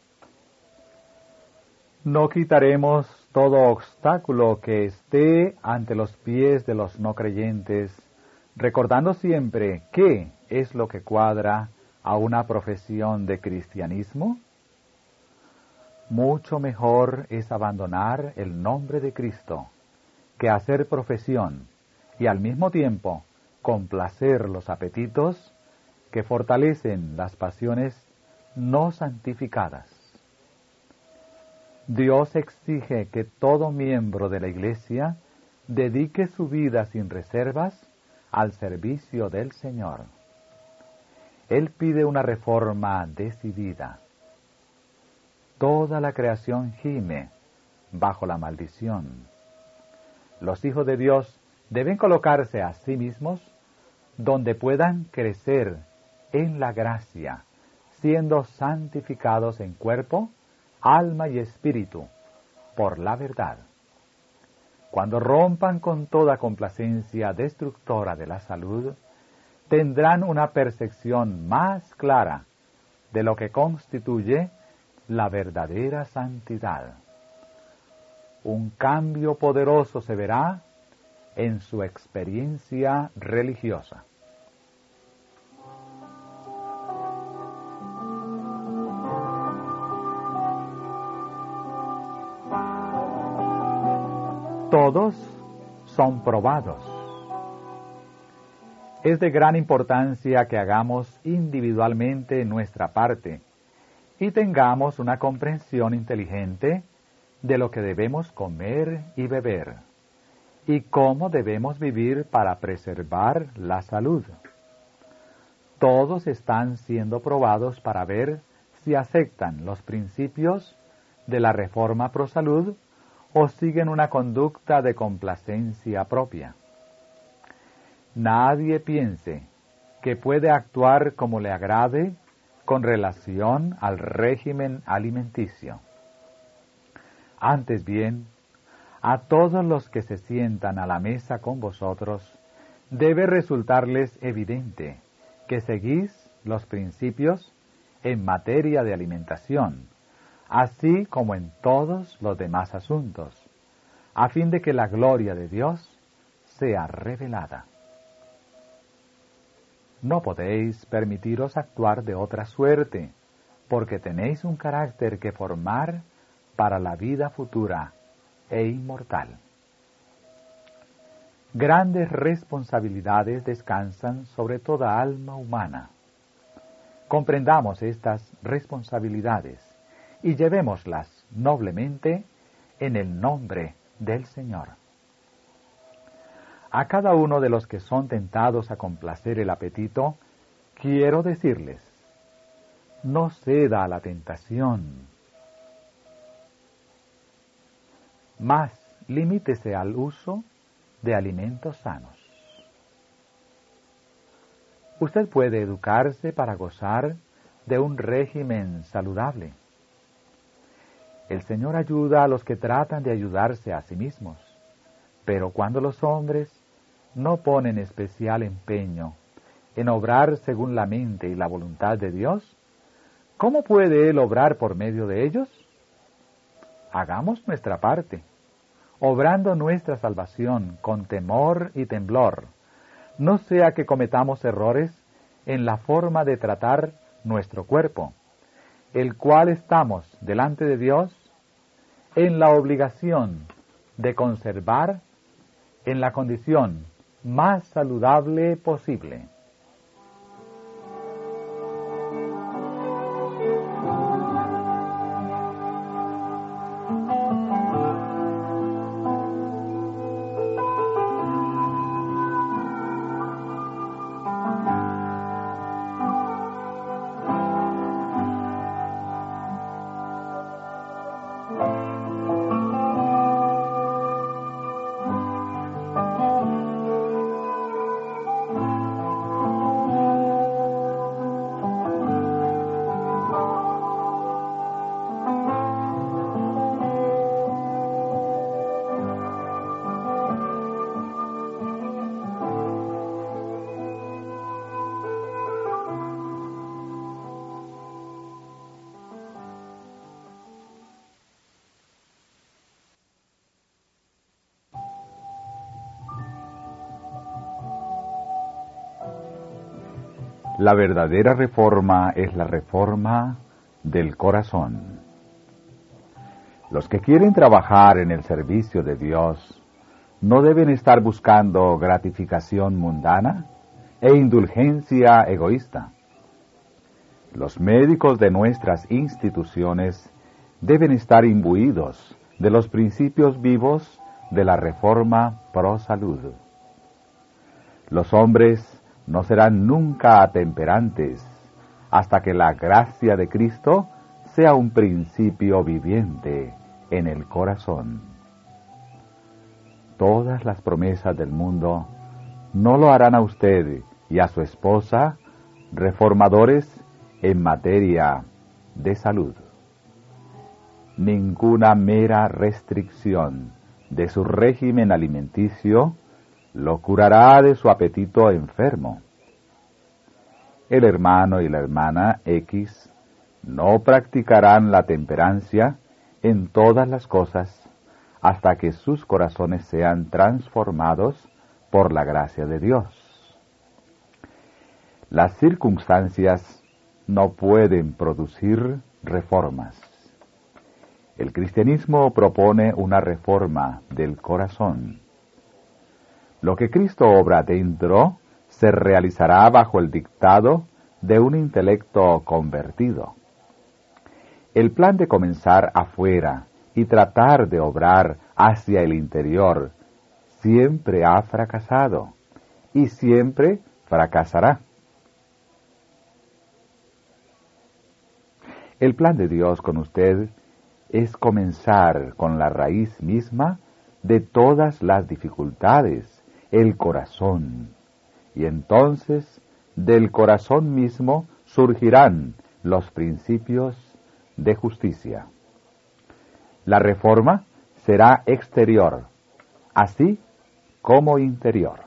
No quitaremos todo obstáculo que esté ante los pies de los no creyentes, recordando siempre qué es lo que cuadra a una profesión de cristianismo. Mucho mejor es abandonar el nombre de Cristo que hacer profesión y al mismo tiempo complacer los apetitos que fortalecen las pasiones no santificadas. Dios exige que todo miembro de la Iglesia dedique su vida sin reservas al servicio del Señor. Él pide una reforma decidida. Toda la creación gime bajo la maldición. Los hijos de Dios deben colocarse a sí mismos donde puedan crecer en la gracia, siendo santificados en cuerpo, alma y espíritu, por la verdad. Cuando rompan con toda complacencia destructora de la salud, tendrán una percepción más clara de lo que constituye la verdadera santidad. Un cambio poderoso se verá en su experiencia religiosa. Todos son probados. Es de gran importancia que hagamos individualmente nuestra parte y tengamos una comprensión inteligente de lo que debemos comer y beber y cómo debemos vivir para preservar la salud. Todos están siendo probados para ver si aceptan los principios de la reforma pro salud o siguen una conducta de complacencia propia. Nadie piense que puede actuar como le agrade con relación al régimen alimenticio. Antes bien, a todos los que se sientan a la mesa con vosotros, debe resultarles evidente que seguís los principios en materia de alimentación, así como en todos los demás asuntos, a fin de que la gloria de Dios sea revelada. No podéis permitiros actuar de otra suerte, porque tenéis un carácter que formar para la vida futura e inmortal. Grandes responsabilidades descansan sobre toda alma humana. Comprendamos estas responsabilidades y llevémoslas noblemente en el nombre del Señor. A cada uno de los que son tentados a complacer el apetito, quiero decirles, no ceda a la tentación, mas limítese al uso de alimentos sanos. Usted puede educarse para gozar de un régimen saludable. El Señor ayuda a los que tratan de ayudarse a sí mismos, pero cuando los hombres no ponen especial empeño en obrar según la mente y la voluntad de Dios, ¿cómo puede Él obrar por medio de ellos? Hagamos nuestra parte, obrando nuestra salvación con temor y temblor, no sea que cometamos errores en la forma de tratar nuestro cuerpo, el cual estamos delante de Dios en la obligación de conservar en la condición más saludable posible. La verdadera reforma es la reforma del corazón. Los que quieren trabajar en el servicio de Dios no deben estar buscando gratificación mundana e indulgencia egoísta. Los médicos de nuestras instituciones deben estar imbuidos de los principios vivos de la reforma pro salud. Los hombres no serán nunca atemperantes hasta que la gracia de Cristo sea un principio viviente en el corazón. Todas las promesas del mundo no lo harán a usted y a su esposa reformadores en materia de salud. Ninguna mera restricción de su régimen alimenticio lo curará de su apetito enfermo. El hermano y la hermana X no practicarán la temperancia en todas las cosas hasta que sus corazones sean transformados por la gracia de Dios. Las circunstancias no pueden producir reformas. El cristianismo propone una reforma del corazón. Lo que Cristo obra dentro se realizará bajo el dictado de un intelecto convertido. El plan de comenzar afuera y tratar de obrar hacia el interior siempre ha fracasado y siempre fracasará. El plan de Dios con usted es comenzar con la raíz misma de todas las dificultades, el corazón, y entonces del corazón mismo surgirán los principios de justicia. La reforma será exterior, así como interior.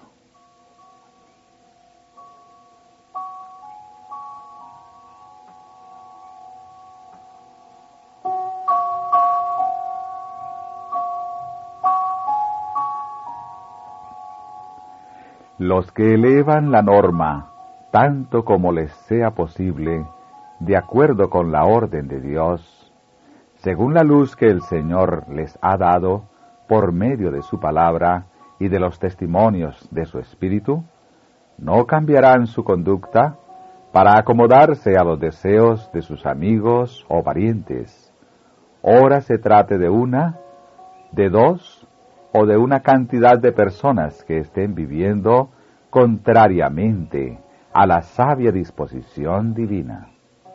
Los que elevan la norma, tanto como les sea posible, de acuerdo con la orden de Dios, según la luz que el Señor les ha dado por medio de su palabra y de los testimonios de su Espíritu, no cambiarán su conducta para acomodarse a los deseos de sus amigos o parientes, ora se trate de una, de dos o de una cantidad de personas que estén viviendo contrariamente a la sabia disposición divina.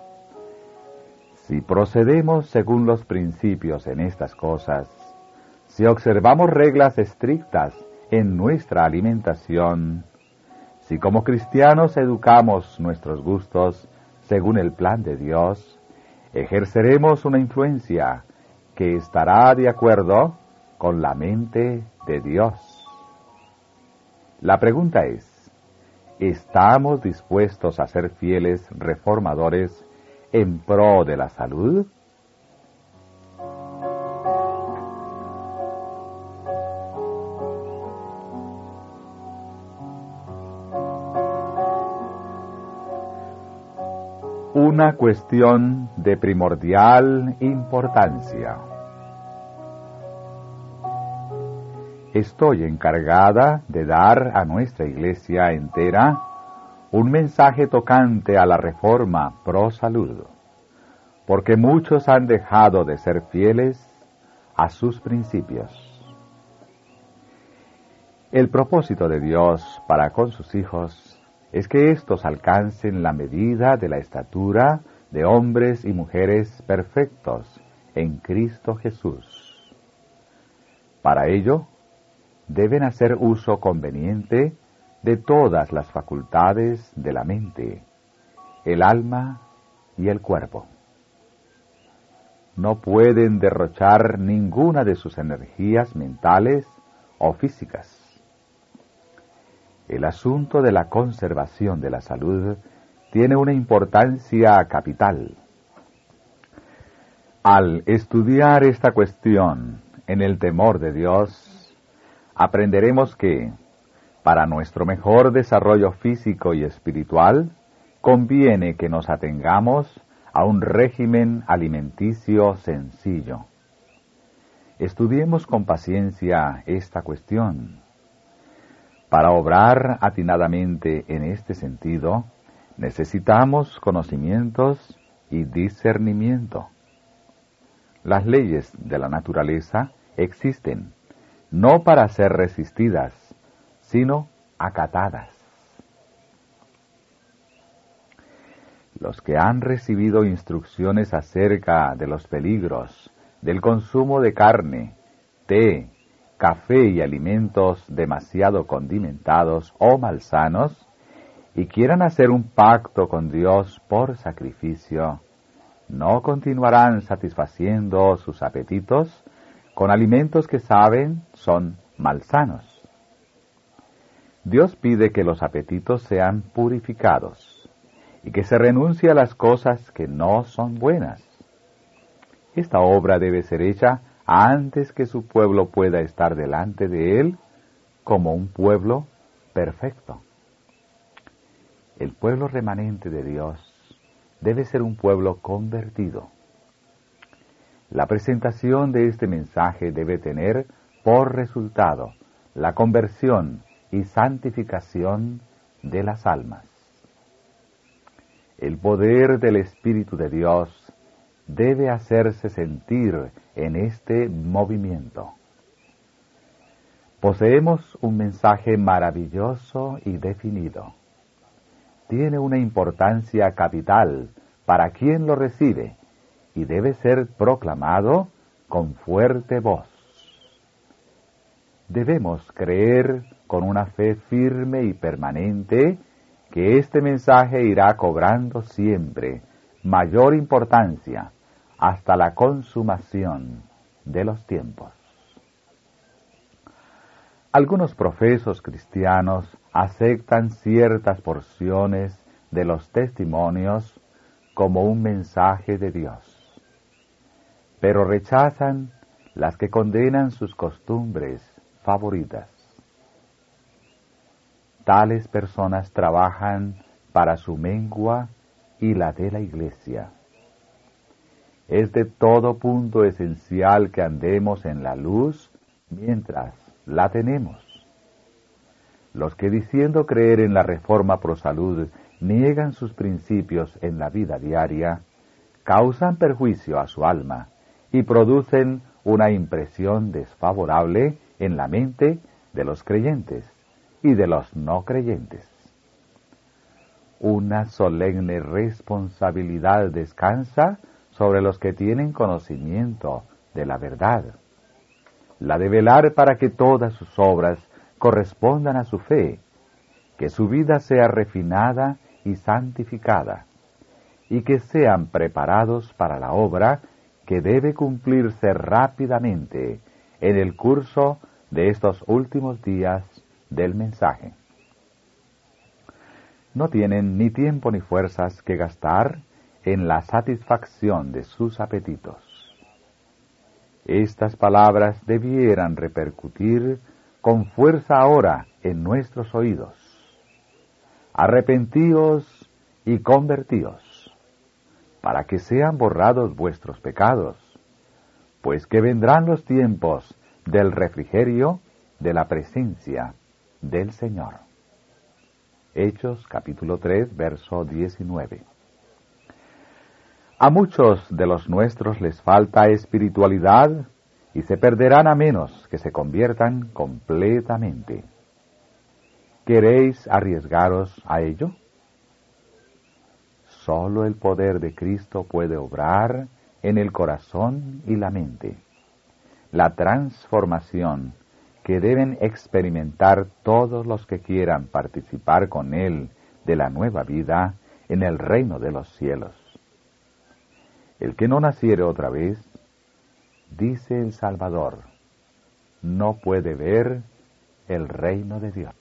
Si procedemos según los principios en estas cosas, si observamos reglas estrictas en nuestra alimentación, si como cristianos educamos nuestros gustos según el plan de Dios, ejerceremos una influencia que estará de acuerdo con la mente de Dios. La pregunta es, ¿estamos dispuestos a ser fieles reformadores en pro de la salud? Una cuestión de primordial importancia. Estoy encargada de dar a nuestra iglesia entera un mensaje tocante a la reforma pro salud, porque muchos han dejado de ser fieles a sus principios. El propósito de Dios para con sus hijos es que éstos alcancen la medida de la estatura de hombres y mujeres perfectos en Cristo Jesús. Para ello, deben hacer uso conveniente de todas las facultades de la mente, el alma y el cuerpo. No pueden derrochar ninguna de sus energías mentales o físicas. El asunto de la conservación de la salud tiene una importancia capital. Al estudiar esta cuestión en el temor de Dios, aprenderemos que, para nuestro mejor desarrollo físico y espiritual, conviene que nos atengamos a un régimen alimenticio sencillo. Estudiemos con paciencia esta cuestión. Para obrar atinadamente en este sentido, necesitamos conocimientos y discernimiento. Las leyes de la naturaleza existen, no para ser resistidas, sino acatadas. Los que han recibido instrucciones acerca de los peligros del consumo de carne, té, café y alimentos demasiado condimentados o malsanos, y quieran hacer un pacto con Dios por sacrificio, no continuarán satisfaciendo sus apetitos con alimentos que saben son malsanos. Dios pide que los apetitos sean purificados y que se renuncie a las cosas que no son buenas. Esta obra debe ser hecha antes que su pueblo pueda estar delante de Él como un pueblo perfecto. El pueblo remanente de Dios debe ser un pueblo convertido. La presentación de este mensaje debe tener por resultado la conversión y santificación de las almas. El poder del Espíritu de Dios debe hacerse sentir en este movimiento. Poseemos un mensaje maravilloso y definido. Tiene una importancia capital para quien lo recibe y debe ser proclamado con fuerte voz. Debemos creer con una fe firme y permanente que este mensaje irá cobrando siempre mayor importancia hasta la consumación de los tiempos. Algunos profesos cristianos aceptan ciertas porciones de los testimonios como un mensaje de Dios, pero rechazan las que condenan sus costumbres favoritas. Tales personas trabajan para su mengua y la de la Iglesia. Es de todo punto esencial que andemos en la luz mientras la tenemos. Los que diciendo creer en la reforma pro salud niegan sus principios en la vida diaria, causan perjuicio a su alma y producen una impresión desfavorable en la mente de los creyentes y de los no creyentes. Una solemne responsabilidad descansa sobre los que tienen conocimiento de la verdad, la de velar para que todas sus obras correspondan a su fe, que su vida sea refinada y santificada, y que sean preparados para la obra que debe cumplirse rápidamente en el curso de estos últimos días del mensaje. No tienen ni tiempo ni fuerzas que gastar en la satisfacción de sus apetitos. Estas palabras debieran repercutir con fuerza ahora en nuestros oídos. Arrepentíos y convertíos, para que sean borrados vuestros pecados, pues que vendrán los tiempos del refrigerio de la presencia del Señor. Hechos capítulo tres, verso diecinueve. A muchos de los nuestros les falta espiritualidad y se perderán a menos que se conviertan completamente. ¿Queréis arriesgaros a ello? Solo el poder de Cristo puede obrar en el corazón y la mente. La transformación que deben experimentar todos los que quieran participar con Él de la nueva vida en el reino de los cielos. El que no naciere otra vez, dice el Salvador, no puede ver el reino de Dios.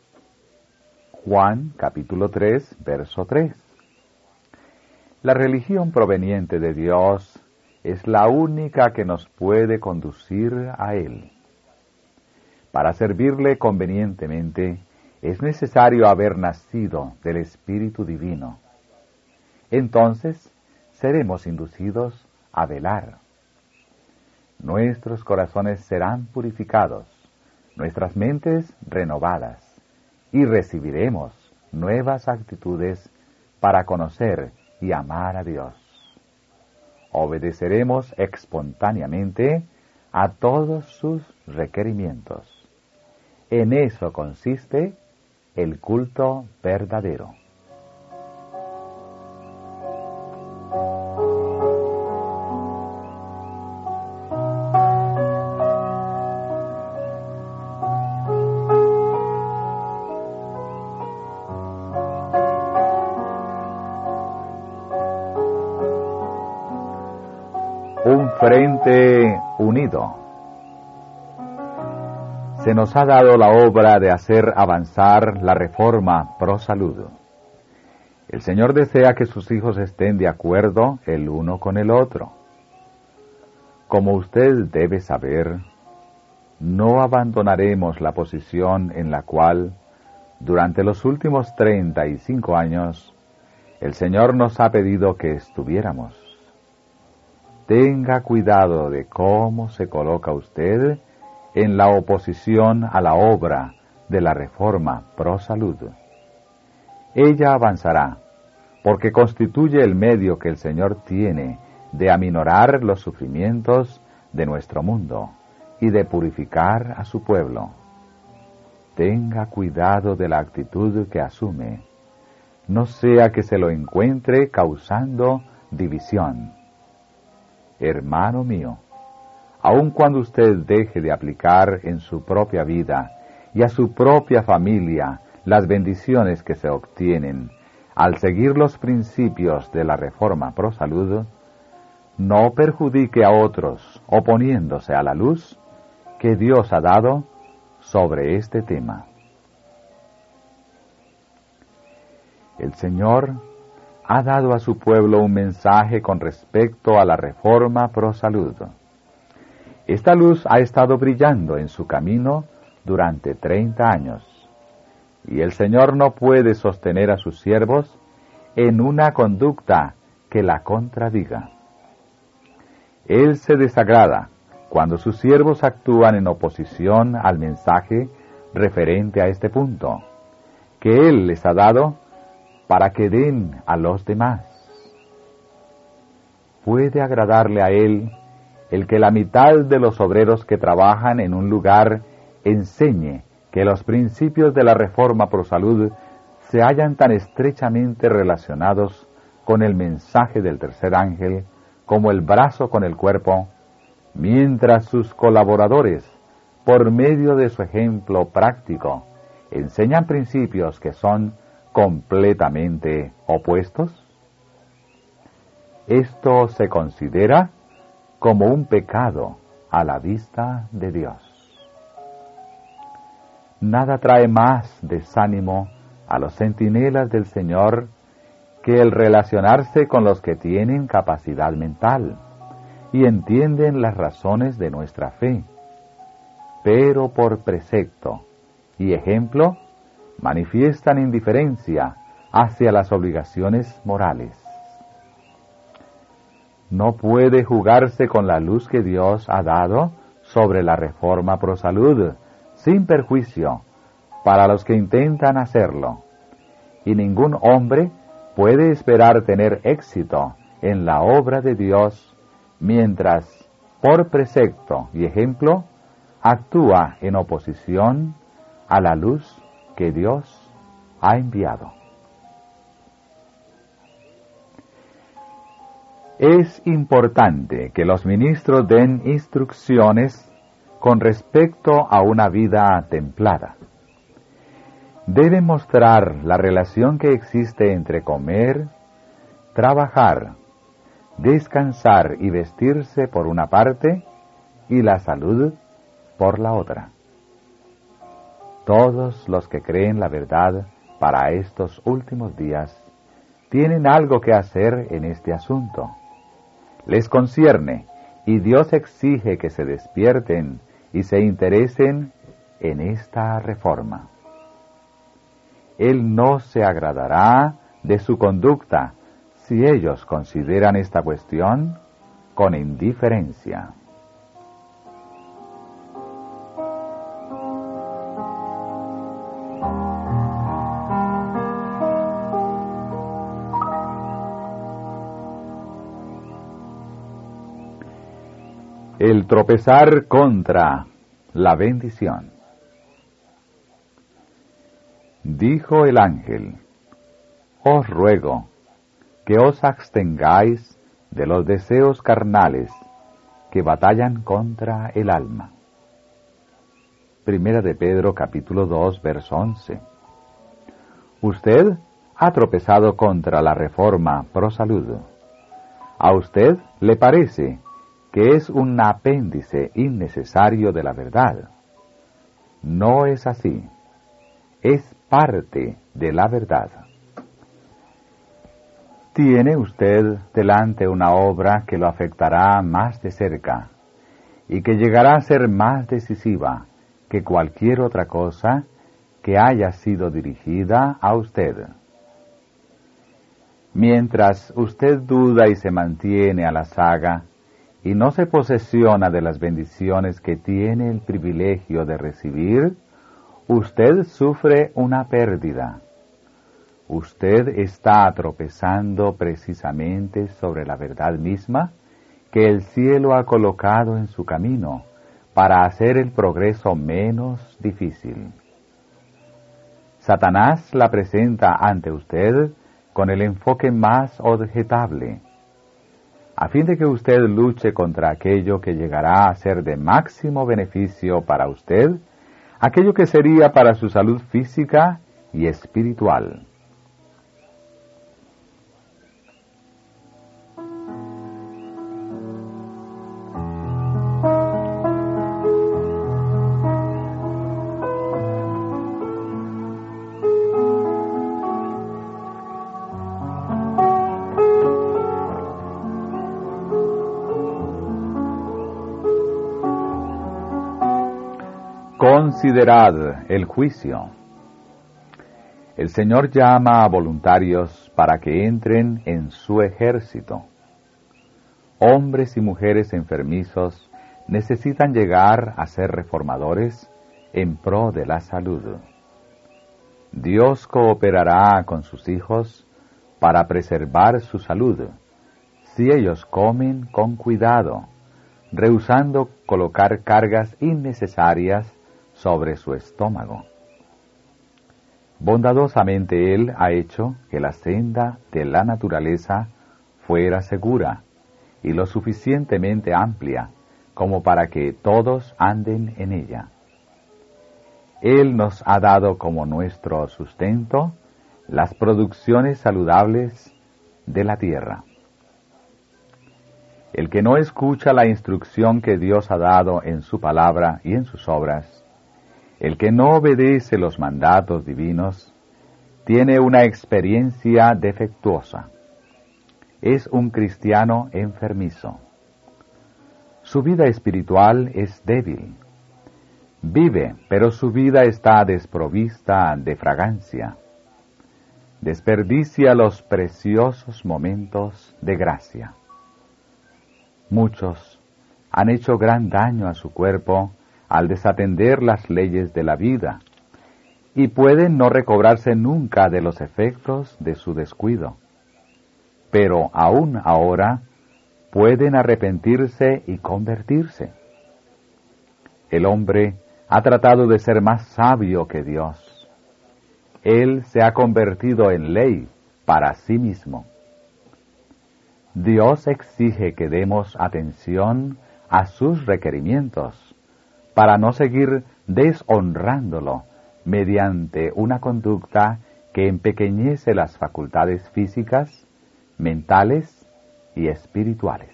Juan capítulo tres, verso tres. La religión proveniente de Dios es la única que nos puede conducir a Él. Para servirle convenientemente, es necesario haber nacido del Espíritu Divino. Entonces, seremos inducidos a velar. Nuestros corazones serán purificados, nuestras mentes renovadas, y recibiremos nuevas actitudes para conocer y amar a Dios. Obedeceremos espontáneamente a todos sus requerimientos. En eso consiste el culto verdadero. Un frente unido. Se nos ha dado la obra de hacer avanzar la reforma pro salud. El Señor desea que sus hijos estén de acuerdo el uno con el otro. Como usted debe saber, no abandonaremos la posición en la cual, durante los últimos treinta y cinco años, el Señor nos ha pedido que estuviéramos. Tenga cuidado de cómo se coloca usted en la oposición a la obra de la reforma pro salud. Ella avanzará, porque constituye el medio que el Señor tiene de aminorar los sufrimientos de nuestro mundo y de purificar a su pueblo. Tenga cuidado de la actitud que asume, no sea que se lo encuentre causando división. Hermano mío, aun cuando usted deje de aplicar en su propia vida y a su propia familia las bendiciones que se obtienen al seguir los principios de la reforma pro salud, no perjudique a otros oponiéndose a la luz que Dios ha dado sobre este tema. El Señor ha dado a su pueblo un mensaje con respecto a la reforma pro salud. Esta luz ha estado brillando en su camino durante treinta años, y el Señor no puede sostener a sus siervos en una conducta que la contradiga. Él se desagrada cuando sus siervos actúan en oposición al mensaje referente a este punto, que Él les ha dado para que den a los demás. Puede agradarle a Él el que la mitad de los obreros que trabajan en un lugar enseñe que los principios de la reforma pro salud se hallan tan estrechamente relacionados con el mensaje del tercer ángel como el brazo con el cuerpo, mientras sus colaboradores, por medio de su ejemplo práctico, enseñan principios que son completamente opuestos? Esto se considera como un pecado a la vista de Dios. Nada trae más desánimo a los centinelas del Señor que el relacionarse con los que tienen capacidad mental y entienden las razones de nuestra fe, pero por precepto y ejemplo manifiestan indiferencia hacia las obligaciones morales. No puede jugarse con la luz que Dios ha dado sobre la reforma pro salud, sin perjuicio para los que intentan hacerlo, y ningún hombre puede esperar tener éxito en la obra de Dios mientras, por precepto y ejemplo, actúa en oposición a la luz que Dios ha enviado. Es importante que los ministros den instrucciones con respecto a una vida templada. Deben mostrar la relación que existe entre comer, trabajar, descansar y vestirse por una parte y la salud por la otra. Todos los que creen la verdad para estos últimos días tienen algo que hacer en este asunto. Les concierne y Dios exige que se despierten y se interesen en esta reforma. Él no se agradará de su conducta si ellos consideran esta cuestión con indiferencia. El tropezar contra la bendición. Dijo el ángel: os ruego que os abstengáis de los deseos carnales que batallan contra el alma. Primera de Pedro capítulo dos, verso once. Usted ha tropezado contra la reforma pro salud. A usted le parece que es un apéndice innecesario de la verdad. No es así. Es parte de la verdad. Tiene usted delante una obra que lo afectará más de cerca y que llegará a ser más decisiva que cualquier otra cosa que haya sido dirigida a usted. Mientras usted duda y se mantiene a la saga y no se posesiona de las bendiciones que tiene el privilegio de recibir, usted sufre una pérdida. Usted está tropezando precisamente sobre la verdad misma que el cielo ha colocado en su camino para hacer el progreso menos difícil. Satanás la presenta ante usted con el enfoque más objetable, a fin de que usted luche contra aquello que llegará a ser de máximo beneficio para usted, aquello que sería para su salud física y espiritual. Considerad el juicio. El Señor llama a voluntarios para que entren en su ejército. Hombres y mujeres enfermizos necesitan llegar a ser reformadores en pro de la salud. Dios cooperará con sus hijos para preservar su salud, si ellos comen con cuidado, rehusando colocar cargas innecesarias sobre su estómago. Bondadosamente Él ha hecho que la senda de la naturaleza fuera segura y lo suficientemente amplia como para que todos anden en ella. Él nos ha dado como nuestro sustento las producciones saludables de la tierra. El que no escucha la instrucción que Dios ha dado en su palabra y en sus obras, el que no obedece los mandatos divinos, tiene una experiencia defectuosa. Es un cristiano enfermizo. Su vida espiritual es débil. Vive, pero su vida está desprovista de fragancia. Desperdicia los preciosos momentos de gracia. Muchos han hecho gran daño a su cuerpo al desatender las leyes de la vida, y pueden no recobrarse nunca de los efectos de su descuido. Pero aún ahora pueden arrepentirse y convertirse. El hombre ha tratado de ser más sabio que Dios. Él se ha convertido en ley para sí mismo. Dios exige que demos atención a sus requerimientos, para no seguir deshonrándolo mediante una conducta que empequeñece las facultades físicas, mentales y espirituales.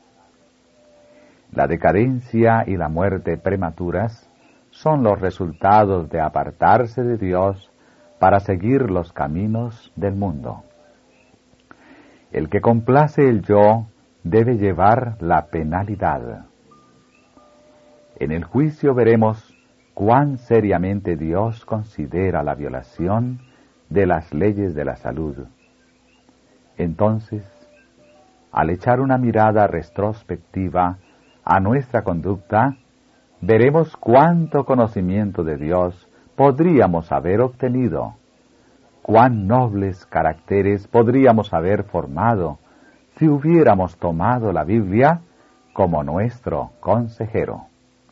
La decadencia y la muerte prematuras son los resultados de apartarse de Dios para seguir los caminos del mundo. El que complace el yo debe llevar la penalidad. En el juicio veremos cuán seriamente Dios considera la violación de las leyes de la salud. Entonces, al echar una mirada retrospectiva a nuestra conducta, veremos cuánto conocimiento de Dios podríamos haber obtenido, cuán nobles caracteres podríamos haber formado si hubiéramos tomado la Biblia como nuestro consejero.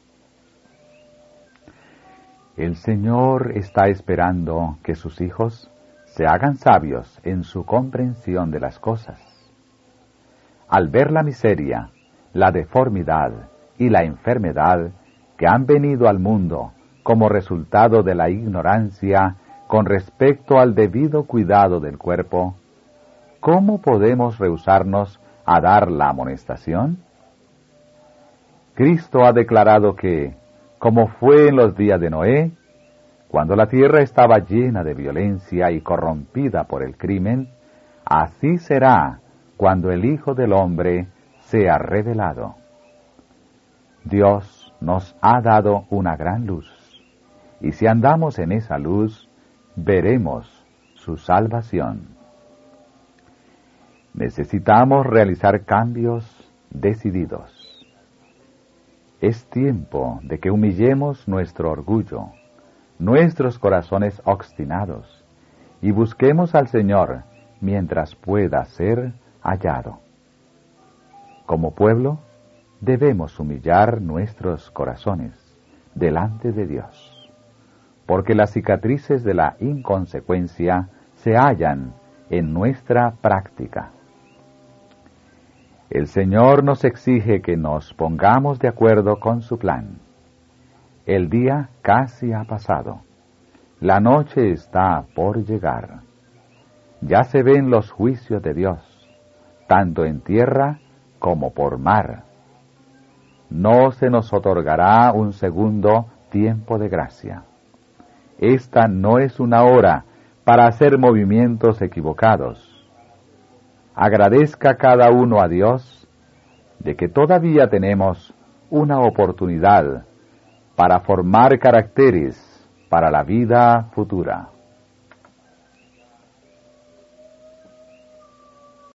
El Señor está esperando que sus hijos se hagan sabios en su comprensión de las cosas. Al ver la miseria, la deformidad y la enfermedad que han venido al mundo como resultado de la ignorancia con respecto al debido cuidado del cuerpo, ¿cómo podemos rehusarnos a dar la amonestación? Cristo ha declarado que, como fue en los días de Noé, cuando la tierra estaba llena de violencia y corrompida por el crimen, así será cuando el Hijo del Hombre sea revelado. Dios nos ha dado una gran luz, y si andamos en esa luz, veremos su salvación. Necesitamos realizar cambios decididos. Es tiempo de que humillemos nuestro orgullo, nuestros corazones obstinados, y busquemos al Señor mientras pueda ser hallado. Como pueblo, debemos humillar nuestros corazones delante de Dios, porque las cicatrices de la inconsecuencia se hallan en nuestra práctica. El Señor nos exige que nos pongamos de acuerdo con su plan. El día casi ha pasado. La noche está por llegar. Ya se ven los juicios de Dios, tanto en tierra como por mar. No se nos otorgará un segundo tiempo de gracia. Esta no es una hora para hacer movimientos equivocados. Agradezca cada uno a Dios de que todavía tenemos una oportunidad para formar caracteres para la vida futura.